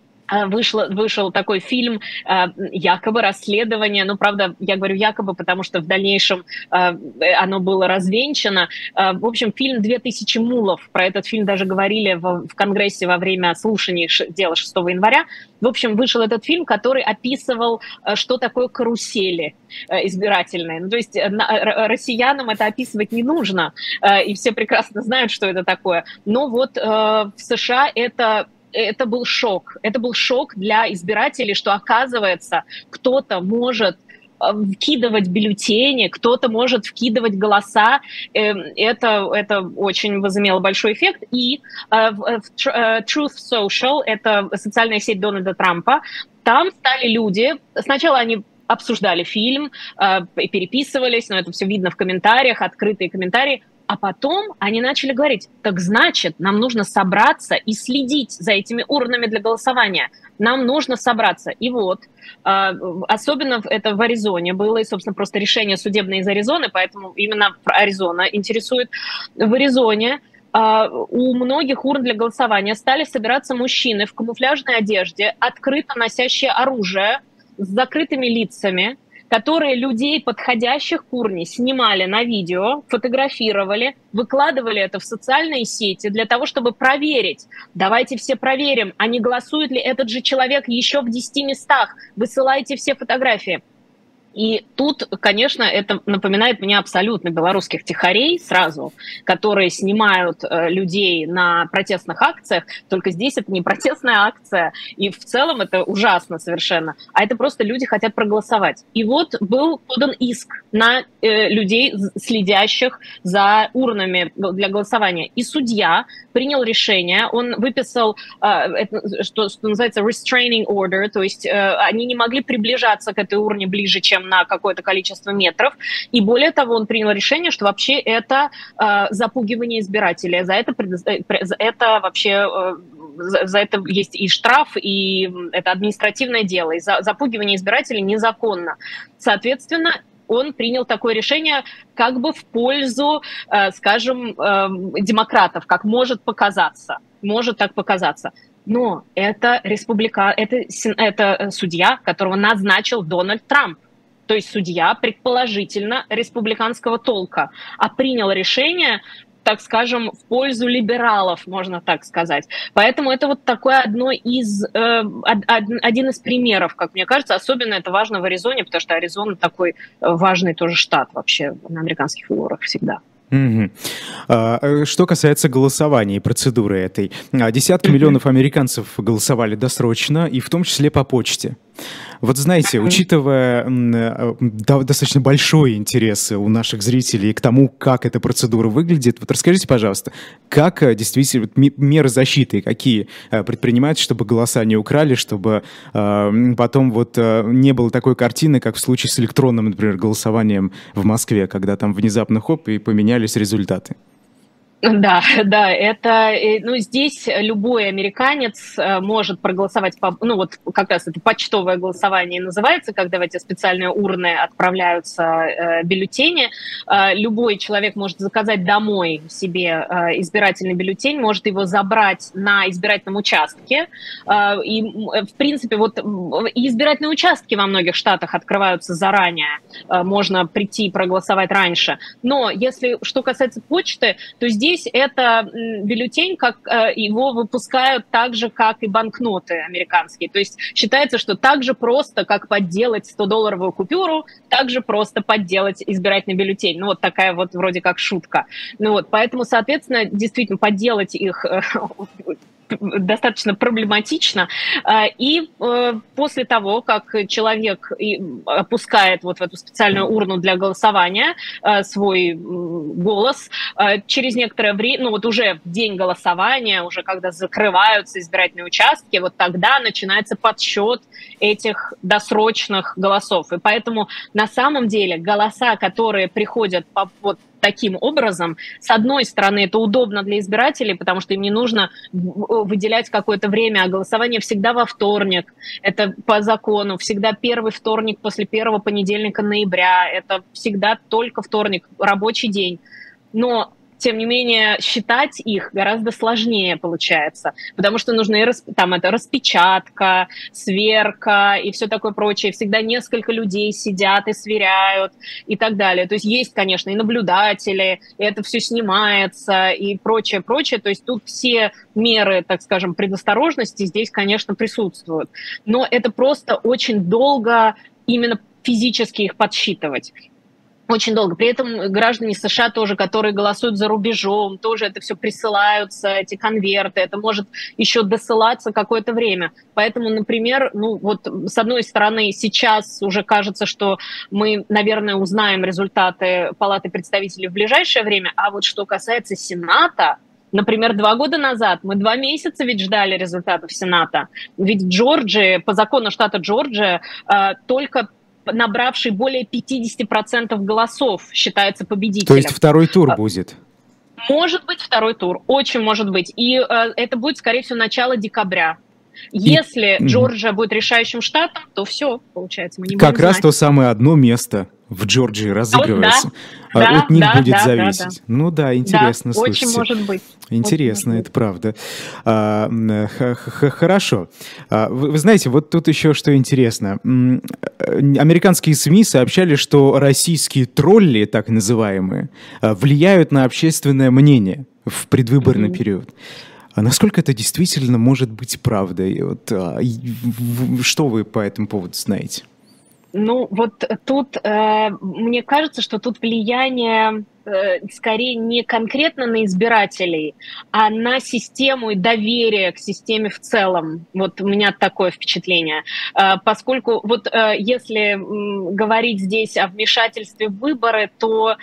вышел такой фильм, якобы расследование, ну, правда, я говорю якобы, потому что в дальнейшем оно было развенчано. В общем, фильм «2000 мулов», про этот фильм даже говорили в Конгрессе во время слушаний дела 6 января. В общем, вышел этот фильм, который описывал, что такое карусели избирательные. Ну, то есть россиянам это описывать не нужно, и все прекрасно знают, что это такое. Но вот в США это был шок. Это был шок для избирателей, что, оказывается, кто-то может вкидывать бюллетени, кто-то может вкидывать голоса. Это очень возымело большой эффект. И в Truth Social, это социальная сеть Дональда Трампа, там стали люди, сначала они обсуждали фильм, переписывались, но это все видно в комментариях, открытые комментарии. А потом они начали говорить, так значит, нам нужно собраться и следить за этими урнами для голосования. Нам нужно собраться. И вот, особенно это в Аризоне было, и, собственно, просто решение судебное из Аризоны, поэтому именно Аризона интересует. В Аризоне у многих урн для голосования стали собираться мужчины в камуфляжной одежде, открыто носящие оружие, с закрытыми лицами, которые людей, подходящих к урне, снимали на видео, фотографировали, выкладывали это в социальные сети для того, чтобы проверить. Давайте все проверим, а не голосует ли этот же человек еще в 10 местах. Высылайте все фотографии. И тут, конечно, это напоминает мне абсолютно белорусских тихарей сразу, которые снимают людей на протестных акциях, только здесь это не протестная акция, и в целом это ужасно совершенно, а это просто люди хотят проголосовать. И вот был подан иск на людей, следящих за урнами для голосования. И судья принял решение, он выписал, что называется restraining order, то есть они не могли приближаться к этой урне ближе, чем на какое-то количество метров. И более того, он принял решение, что вообще это запугивание избирателей. За это вообще за это есть и штраф, и это административное дело. И запугивание избирателей незаконно. Соответственно, он принял такое решение как бы в пользу, скажем, демократов, как может показаться. Может так показаться. Но это судья, которого назначил Дональд Трамп. То есть судья, предположительно, республиканского толка, а принял решение, так скажем, в пользу либералов, можно так сказать. Поэтому это вот такое один из примеров, как мне кажется. Особенно это важно в Аризоне, потому что Аризона такой важный тоже штат вообще на американских выборах всегда. Что касается голосования и процедуры этой. Десятки миллионов американцев голосовали досрочно, и в том числе по почте. Вот знаете, учитывая достаточно большой интерес у наших зрителей к тому, как эта процедура выглядит, вот расскажите, пожалуйста, как действительно меры защиты, какие предпринимают, чтобы голоса не украли, чтобы потом вот не было такой картины, как в случае с электронным, например, голосованием в Москве, когда там внезапно хоп, и поменялись результаты. Да, здесь любой американец может проголосовать, вот как раз это почтовое голосование называется, когда в эти специальные урны отправляются бюллетени. Любой человек может заказать домой себе избирательный бюллетень, может его забрать на избирательном участке. И, в принципе, вот и избирательные участки во многих штатах открываются заранее, можно прийти и проголосовать раньше. Но что касается почты, то здесь это бюллетень, как его выпускают так же, как и банкноты американские. То есть считается, что так же просто, как подделать 100-долларовую купюру, так же просто подделать избирательный бюллетень. Вот такая вот вроде как шутка. Поэтому, соответственно, действительно подделать их достаточно проблематично. И после того, как человек опускает вот в эту специальную урну для голосования свой голос, через некоторое время, уже в день голосования, уже когда закрываются избирательные участки, вот тогда начинается подсчет этих досрочных голосов. И поэтому на самом деле голоса, которые приходят по таким образом, с одной стороны, это удобно для избирателей, потому что им не нужно выделять какое-то время, а голосование всегда во вторник, это по закону, всегда первый вторник после первого понедельника ноября, это всегда только вторник, рабочий день. Но тем не менее, считать их гораздо сложнее получается, потому что нужна это распечатка, сверка и все такое прочее. Всегда несколько людей сидят и сверяют и так далее. То есть есть, конечно, и наблюдатели, и это все снимается и прочее. То есть тут все меры, так скажем, предосторожности здесь, конечно, присутствуют. Но это просто очень долго именно физически их подсчитывать. Очень долго. При этом граждане США тоже, которые голосуют за рубежом, тоже это все присылаются, эти конверты, это может еще досылаться какое-то время. Поэтому, например, с одной стороны, сейчас уже кажется, что мы, наверное, узнаем результаты Палаты представителей в ближайшее время, а вот что касается Сената, например, 2 года назад мы 2 месяца ведь ждали результатов Сената. Ведь в Джорджии, по закону штата Джорджия, только набравший более 50% голосов считается победителем. То есть второй тур будет? Может быть второй тур, очень может быть. И это будет, скорее всего, начало декабря. Если Джорджия будет решающим штатом, то все, получается, мы не будем как раз знать. то самое одно место в Джорджии Вот, да, разыгрывается, да, от них да, будет да, да, да. зависеть. Ну да, Да, интересно, очень слушайте. может быть. Очень может Интересно, быть. это правда. Хорошо. Вы знаете, вот тут еще что интересно. Американские СМИ сообщали, что российские тролли, так называемые, влияют на общественное мнение в предвыборный период. А насколько это действительно может быть правдой? Вот, что вы по этому поводу знаете? Ну, вот тут, мне кажется, что тут влияние скорее не конкретно на избирателей, а на систему и доверие к системе в целом. Вот у меня такое впечатление. Поскольку вот если говорить здесь о вмешательстве в выборы, то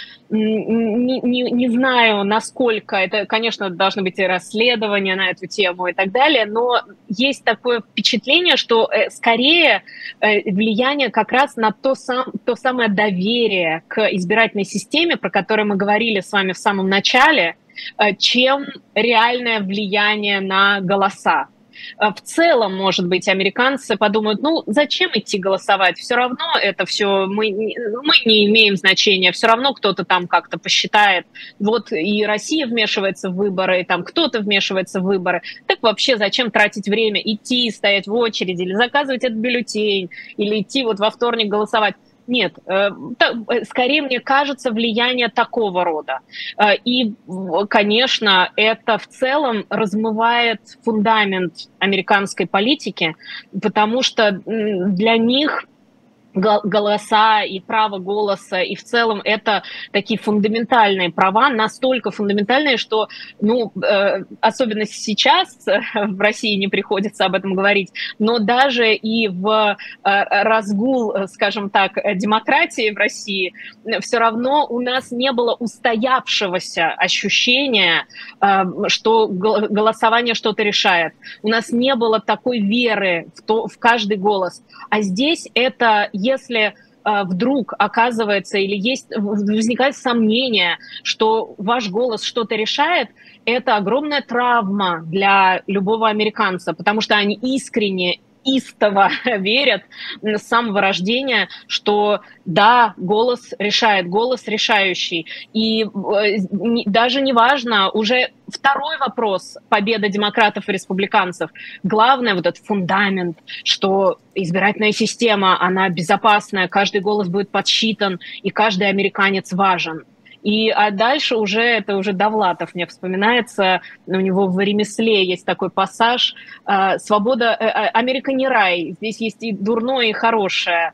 не знаю, насколько это, конечно, должны быть и расследования на эту тему и так далее, но есть такое впечатление, что скорее влияние как раз на то самое доверие к избирательной системе, про которое мы говорили с вами в самом начале, чем реальное влияние на голоса. В целом, может быть, американцы подумают, ну, зачем идти голосовать? Все равно это все, мы не имеем значения, все равно кто-то там как-то посчитает. Вот и Россия вмешивается в выборы, и там кто-то вмешивается в выборы. Так вообще зачем тратить время, идти, стоять в очереди, или заказывать этот бюллетень, или идти вот во вторник голосовать? Нет, скорее, мне кажется, влияние такого рода. И, конечно, это в целом размывает фундамент американской политики, потому что для них голоса и право голоса, и в целом это такие фундаментальные права, настолько фундаментальные, что, ну, особенно сейчас в России не приходится об этом говорить, но даже и в разгул, скажем так, демократии в России, все равно у нас не было устоявшегося ощущения, что голосование что-то решает. У нас не было такой веры в каждый голос. А здесь это, если вдруг оказывается или возникает сомнение, что ваш голос что-то решает, это огромная травма для любого американца, потому что они искренне, истово верят с самого рождения, что да, голос решает, голос решающий. И даже не важно, уже второй вопрос победа демократов и республиканцев. Главное, вот этот фундамент, что избирательная система, она безопасная, каждый голос будет подсчитан, и каждый американец важен. А дальше это уже Довлатов мне вспоминается, у него в «Ремесле» есть такой пассаж. Свобода, Америка не рай, здесь есть и дурное, и хорошее.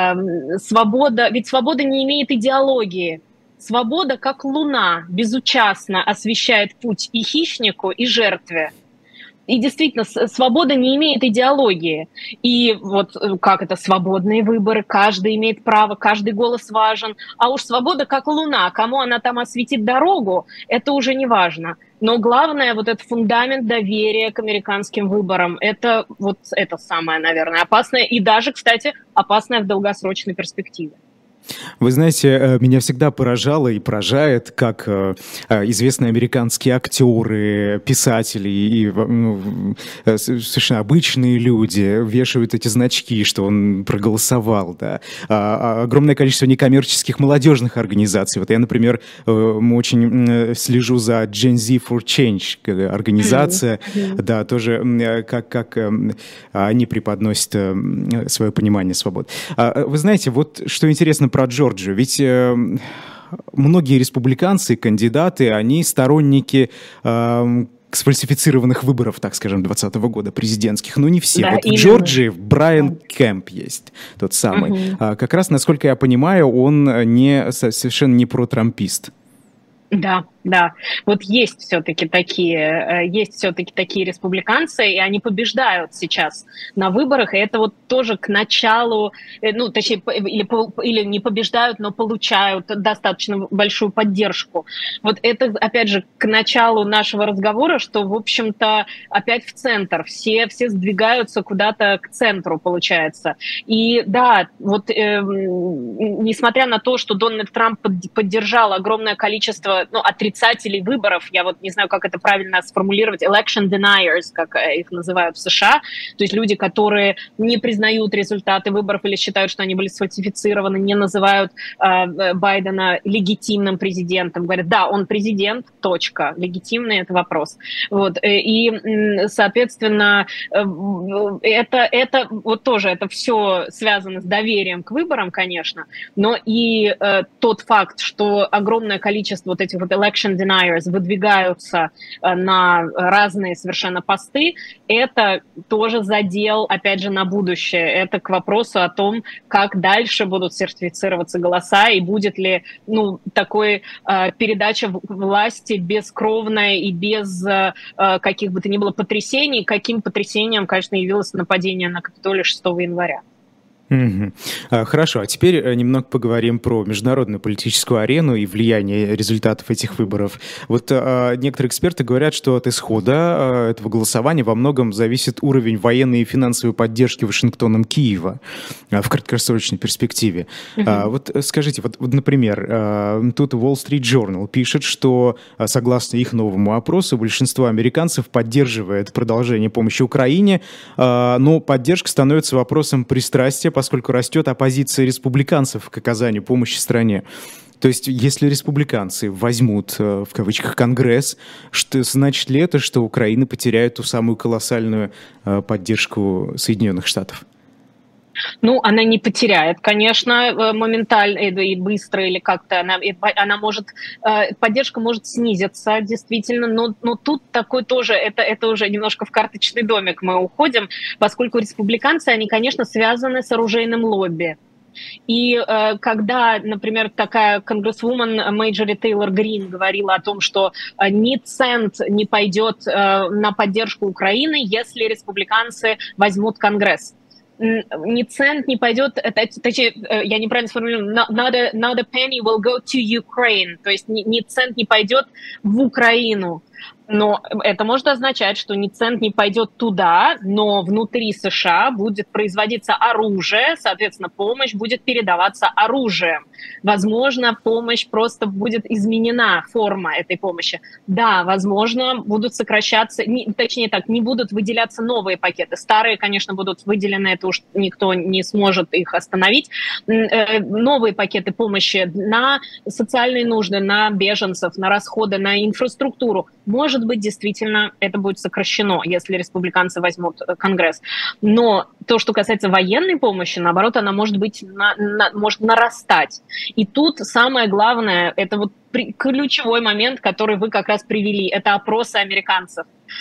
Свобода, ведь свобода не имеет идеологии. Свобода, как луна, безучастно освещает путь и хищнику, и жертве. И действительно, свобода не имеет идеологии. И вот как это, свободные выборы, каждый имеет право, каждый голос важен. А уж свобода как луна, кому она там осветит дорогу, это уже не важно. Но главное, вот этот фундамент доверия к американским выборам, это самое, наверное, опасное. И даже, кстати, опасное в долгосрочной перспективе. Вы знаете, меня всегда поражало и поражает, как известные американские актеры, писатели и совершенно обычные люди вешают эти значки, что он проголосовал. Да. Огромное количество некоммерческих молодежных организаций. Вот я, например, очень слежу за Gen Z for Change, организация, да, тоже как они преподносят свое понимание свободы. Вы знаете, вот что интересно про Джорджию, ведь многие республиканцы, кандидаты, они сторонники сфальсифицированных выборов, так скажем, 2020 года, президентских, но не все. Да, вот именно. В Джорджии Брайан Кемп есть, тот самый. Как раз, насколько я понимаю, он совершенно не протрампист. Да, да. Вот есть все-таки такие республиканцы, и они побеждают сейчас на выборах, и это вот тоже к началу, ну, точнее, или не побеждают, но получают достаточно большую поддержку. Вот это, опять же, к началу нашего разговора, что, в общем-то, опять в центр. Все сдвигаются куда-то к центру, получается. И да, вот несмотря на то, что Дональд Трамп поддержал огромное количество, отрицателей выборов, я вот не знаю, как это правильно сформулировать, election deniers, как их называют в США, то есть люди, которые не признают результаты выборов или считают, что они были сфальсифицированы, не называют Байдена легитимным президентом, говорят, да, он президент, точка, легитимный — это вопрос. Вот. И, соответственно, это вот тоже, это все связано с доверием к выборам, конечно, но и тот факт, что огромное количество вот этих вот election deniers выдвигаются на разные совершенно посты, это тоже задел, опять же, на будущее. Это к вопросу о том, как дальше будут сертифицироваться голоса и будет ли, ну, такой передача власти бескровная и без каких бы то ни было потрясений. Каким потрясением, конечно, явилось нападение на Капитолий 6 января. Хорошо, а теперь немного поговорим про международную политическую арену и влияние результатов этих выборов. Вот некоторые эксперты говорят, что от исхода этого голосования во многом зависит уровень военной и финансовой поддержки Вашингтоном Киева в краткосрочной перспективе. Вот скажите, вот, например, тут Wall Street Journal пишет, что согласно их новому опросу большинство американцев поддерживает продолжение помощи Украине, но поддержка становится вопросом пристрастия, поскольку растет оппозиция республиканцев к оказанию помощи стране. То есть, если республиканцы возьмут, в кавычках, Конгресс, значит ли это, что Украина потеряет ту самую колоссальную поддержку Соединенных Штатов? Ну, она не потеряет, конечно, моментально и быстро, или как-то она может, поддержка может снизиться, действительно, но тут такой тоже, это уже немножко в карточный домик мы уходим, поскольку республиканцы, они, конечно, связаны с оружейным лобби. И когда, например, такая конгрессвумен Мэйджори Тейлор Грин говорила о том, что ни цент не пойдет на поддержку Украины, если республиканцы возьмут Конгресс. Ни цент не пойдет, точнее, я неправильно сформулирую, not a penny will go to Ukraine, то есть ни цент не пойдет в Украину. Но это может означать, что ни цент не пойдет туда, но внутри США будет производиться оружие, соответственно, помощь будет передаваться оружием. Возможно, помощь просто будет изменена, форма этой помощи. Да, возможно, будут сокращаться, точнее так, не будут выделяться новые пакеты. Старые, конечно, будут выделены, это уж никто не сможет их остановить. Новые пакеты помощи на социальные нужды, на беженцев, на расходы, на инфраструктуру. Может быть, действительно, это будет сокращено, если республиканцы возьмут Конгресс. Но то, что касается военной помощи, наоборот, она может быть может нарастать. И тут самое главное, это вот ключевой момент, который вы как раз привели, это опросы американцев.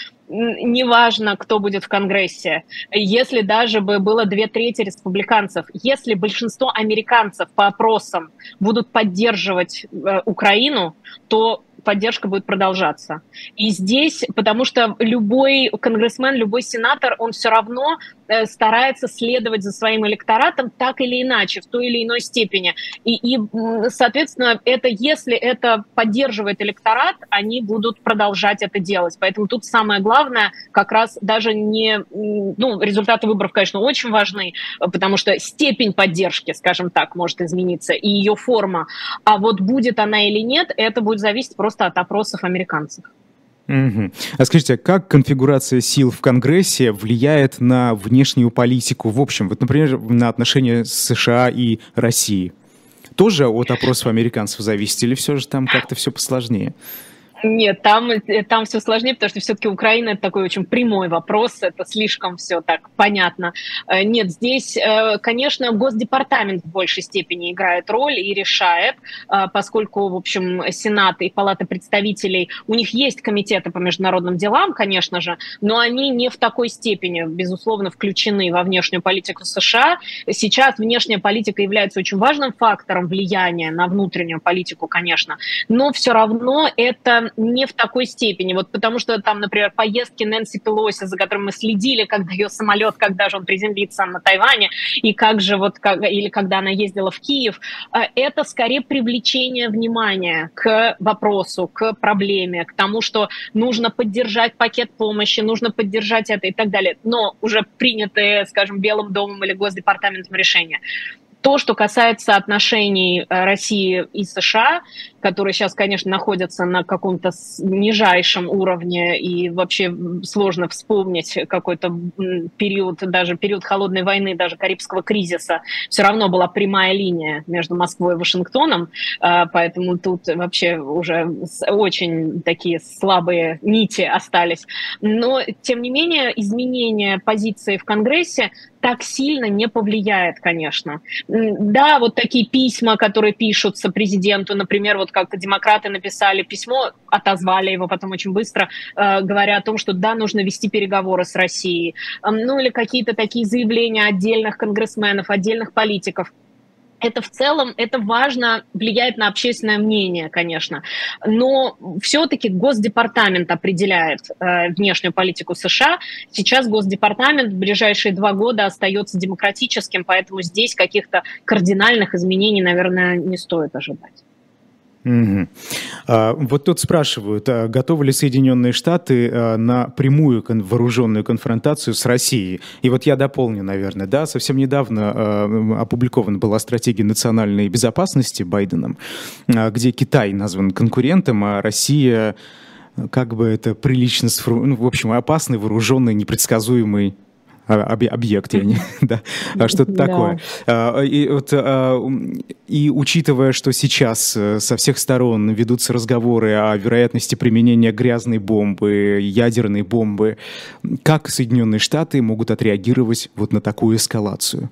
Неважно, кто будет в Конгрессе, если даже бы было 2/3 республиканцев, если большинство американцев по опросам будут поддерживать Украину, то поддержка будет продолжаться. И здесь, потому что любой конгрессмен, любой сенатор, он все равно старается следовать за своим электоратом так или иначе, в той или иной степени. И соответственно, если это поддерживает электорат, они будут продолжать это делать. Поэтому тут самое главное как раз даже не... Ну, результаты выборов, конечно, очень важны, потому что степень поддержки, скажем так, может измениться, и ее форма. А вот будет она или нет, это будет зависеть просто от опросов американцев. А скажите, как конфигурация сил в Конгрессе влияет на внешнюю политику в общем? Вот, например, на отношения США и России. Тоже от опросов американцев зависит или все же там как-то все посложнее? Нет, там все сложнее, потому что все-таки Украина — это такой очень прямой вопрос, это слишком все так понятно. Нет, здесь, конечно, Госдепартамент в большей степени играет роль и решает, поскольку, в общем, Сенат и Палата представителей, у них есть комитеты по международным делам, конечно же, но они не в такой степени, безусловно, включены во внешнюю политику США. Сейчас внешняя политика является очень важным фактором влияния на внутреннюю политику, конечно, но все равно это не в такой степени. Вот потому что там, например, поездки Нэнси Пелоси, за которыми мы следили, когда ее самолет, когда же он приземлится на Тайване, и как же вот, или когда она ездила в Киев, это скорее привлечение внимания к вопросу, к проблеме, к тому, что нужно поддержать пакет помощи, нужно поддержать это и так далее. Но уже принятые, скажем, Белым домом или Госдепартаментом решения. То, что касается отношений России и США, которые сейчас, конечно, находятся на каком-то нижайшем уровне, и вообще сложно вспомнить какой-то период, даже период холодной войны, даже Карибского кризиса, все равно была прямая линия между Москвой и Вашингтоном, поэтому тут вообще уже очень такие слабые нити остались. Но, тем не менее, изменение позиции в Конгрессе так сильно не повлияет, конечно. Да, вот такие письма, которые пишутся президенту, например, вот как демократы написали письмо, отозвали его потом очень быстро, говоря о том, что да, нужно вести переговоры с Россией. Ну или какие-то такие заявления отдельных конгрессменов, отдельных политиков. Это в целом, это важно, влияет на общественное мнение, конечно. Но все-таки Госдепартамент определяет внешнюю политику США. Сейчас Госдепартамент в ближайшие 2 года остается демократическим, поэтому здесь каких-то кардинальных изменений, наверное, не стоит ожидать. Угу. Вот тут спрашивают, готовы ли Соединенные Штаты на прямую вооруженную конфронтацию с Россией? И вот я дополню, наверное, да, совсем недавно опубликована была стратегия национальной безопасности Байденом, где Китай назван конкурентом, а Россия, как бы это прилично, в общем, опасный, вооруженный, непредсказуемый объект, да, что-то такое. И учитывая, что сейчас со всех сторон ведутся разговоры о вероятности применения грязной бомбы, ядерной бомбы, как Соединенные Штаты могут отреагировать вот на такую эскалацию?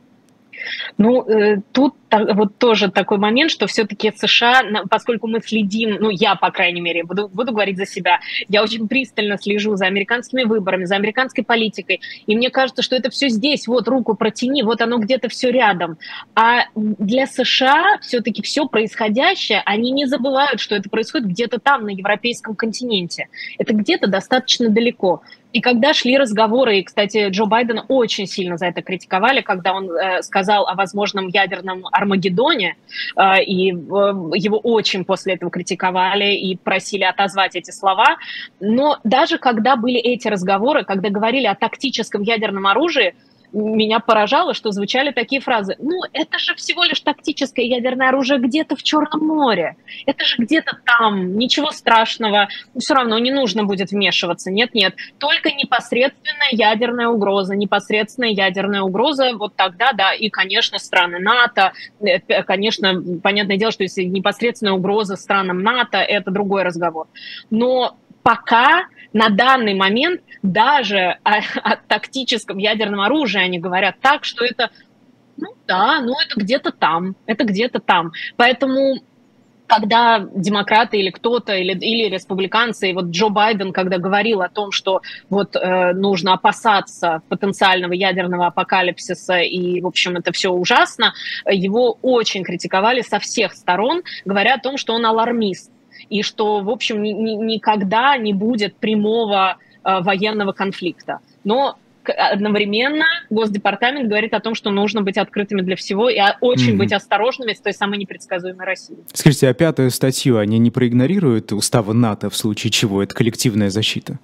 Ну, тут вот тоже такой момент, что все-таки США, поскольку мы следим, ну, я, по крайней мере, буду говорить за себя, я очень пристально слежу за американскими выборами, за американской политикой, и мне кажется, что это все здесь, вот руку протяни, вот оно где-то все рядом. А для США все-таки все происходящее, они не забывают, что это происходит где-то там, на европейском континенте. Это где-то достаточно далеко. И когда шли разговоры, и, кстати, Джо Байдена очень сильно за это критиковали, когда он сказал о возможном ядерном Армагеддоне, и его очень после этого критиковали и просили отозвать эти слова. Но даже когда были эти разговоры, когда говорили о тактическом ядерном оружии, меня поражало, что звучали такие фразы. Ну, это же всего лишь тактическое ядерное оружие где-то в Черном море. Это же где-то там. Ничего страшного. Все равно не нужно будет вмешиваться. Нет-нет. Только непосредственная ядерная угроза. Непосредственная ядерная угроза. Вот тогда, да. И, конечно, страны НАТО. Конечно, понятное дело, что если непосредственная угроза странам НАТО, это другой разговор. Но пока на данный момент даже о тактическом ядерном оружии они говорят так, что это, ну да, ну это где-то там, это где-то там. Поэтому, когда демократы или кто-то, или республиканцы, и вот Джо Байден, когда говорил о том, что вот нужно опасаться потенциального ядерного апокалипсиса, и, в общем, это все ужасно, его очень критиковали со всех сторон, говоря о том, что он алармист. И что, в общем, никогда не будет прямого военного конфликта. Но одновременно Госдепартамент говорит о том, что нужно быть открытыми для всего и очень быть осторожными с той самой непредсказуемой Россией. Скажите, а 5-ю статью они не проигнорируют устава НАТО в случае чего? Это коллективная защита?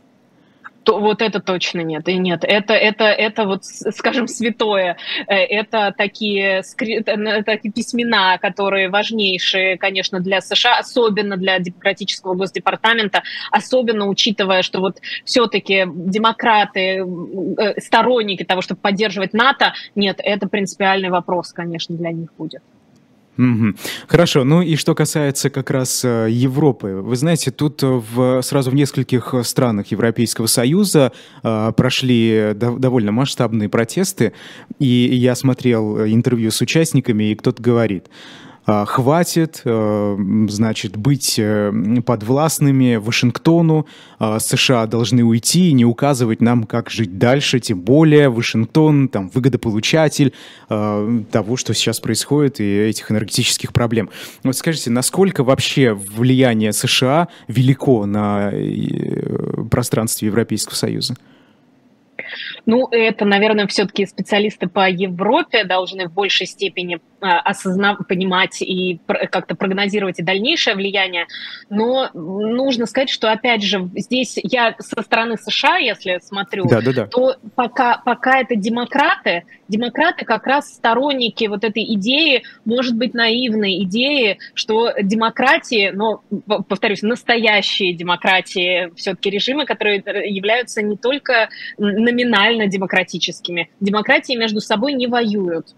Вот это точно нет. И нет, это вот, скажем, святое. Это такие письмена, которые важнейшие, конечно, для США, особенно для демократического Госдепартамента, особенно учитывая, что вот все-таки демократы, сторонники того, чтобы поддерживать НАТО, нет, это принципиальный вопрос, конечно, для них будет. Угу. Хорошо, ну и что касается как раз Европы, вы знаете, тут сразу в нескольких странах Европейского Союза прошли довольно масштабные протесты, и я смотрел интервью с участниками, и кто-то говорит: хватит, значит, быть подвластными Вашингтону, США должны уйти и не указывать нам, как жить дальше, тем более Вашингтон, там, выгодополучатель того, что сейчас происходит, и этих энергетических проблем. Вот скажите, насколько вообще влияние США велико на пространстве Европейского Союза? Ну, это, наверное, все-таки специалисты по Европе должны в большей степени понимать и как-то прогнозировать и дальнейшее влияние. Но нужно сказать, что, опять же, здесь я со стороны США, если смотрю, Да-да-да. то пока это демократы как раз сторонники вот этой идеи, может быть, наивной идеи, что демократии, но, повторюсь, настоящие демократии, все-таки режимы, которые являются не только номинально демократическими. Демократии между собой не воюют.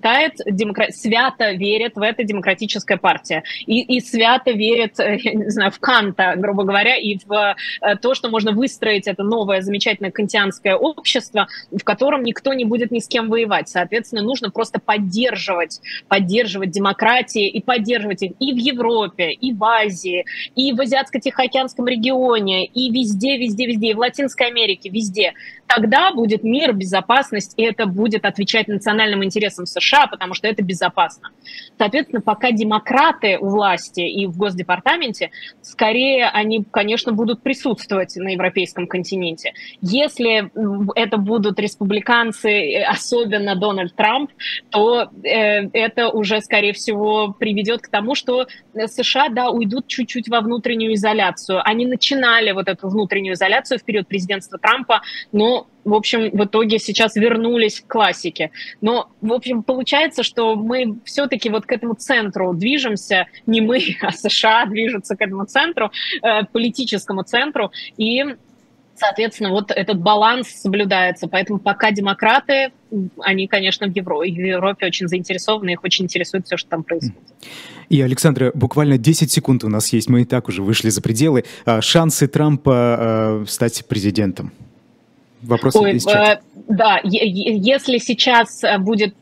Свято верит в это демократическая партия. И свято верит, я не знаю, в Канта, грубо говоря, и в то, что можно выстроить это новое замечательное кантианское общество, в котором никто не будет ни с кем воевать. Соответственно, нужно просто поддерживать демократии и поддерживать их и в Европе, и в Азии, и в Азиатско-Тихоокеанском регионе, и везде, и в Латинской Америке, везде. Тогда будет мир, безопасность, и это будет отвечать национальным интересам США, потому что это безопасно. Соответственно, пока демократы у власти и в Госдепартаменте, скорее они, конечно, будут присутствовать на европейском континенте. Если это будут республиканцы, особенно Дональд Трамп, то это уже, скорее всего, приведет к тому, что США, да, уйдут чуть-чуть во внутреннюю изоляцию. Они начинали вот эту внутреннюю изоляцию в период президентства Трампа, но, в общем, в итоге сейчас вернулись к классике. Но, в общем, получается, что мы все-таки вот к этому центру движемся, не мы, а США движутся к этому центру, политическому центру, и, соответственно, вот этот баланс соблюдается. Поэтому пока демократы, они, конечно, в Европе очень заинтересованы, их очень интересует все, что там происходит. И, Александра, буквально 10 секунд у нас есть, мы и так уже вышли за пределы. Шансы Трампа стать президентом? Вопрос из чата. Да, если сейчас будет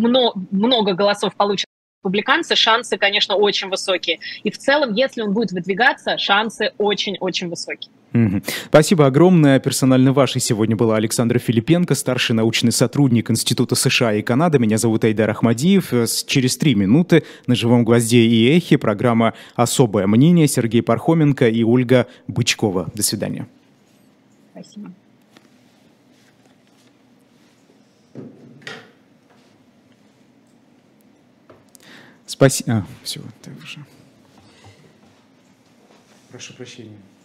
много голосов получат республиканцы, шансы, конечно, очень высокие. И в целом, если он будет выдвигаться, шансы очень-очень высокие. Спасибо огромное. Персонально вашей сегодня была Александра Филипенко, старший научный сотрудник Института США и Канады. Меня зовут Айдар Ахмадиев. Через 3 минуты на «Живом гвозде» и «Эхе» программа «Особое мнение». Сергей Пархоменко и Ольга Бычкова. До свидания. Спасибо. Спасибо. Все, так уже. Прошу прощения.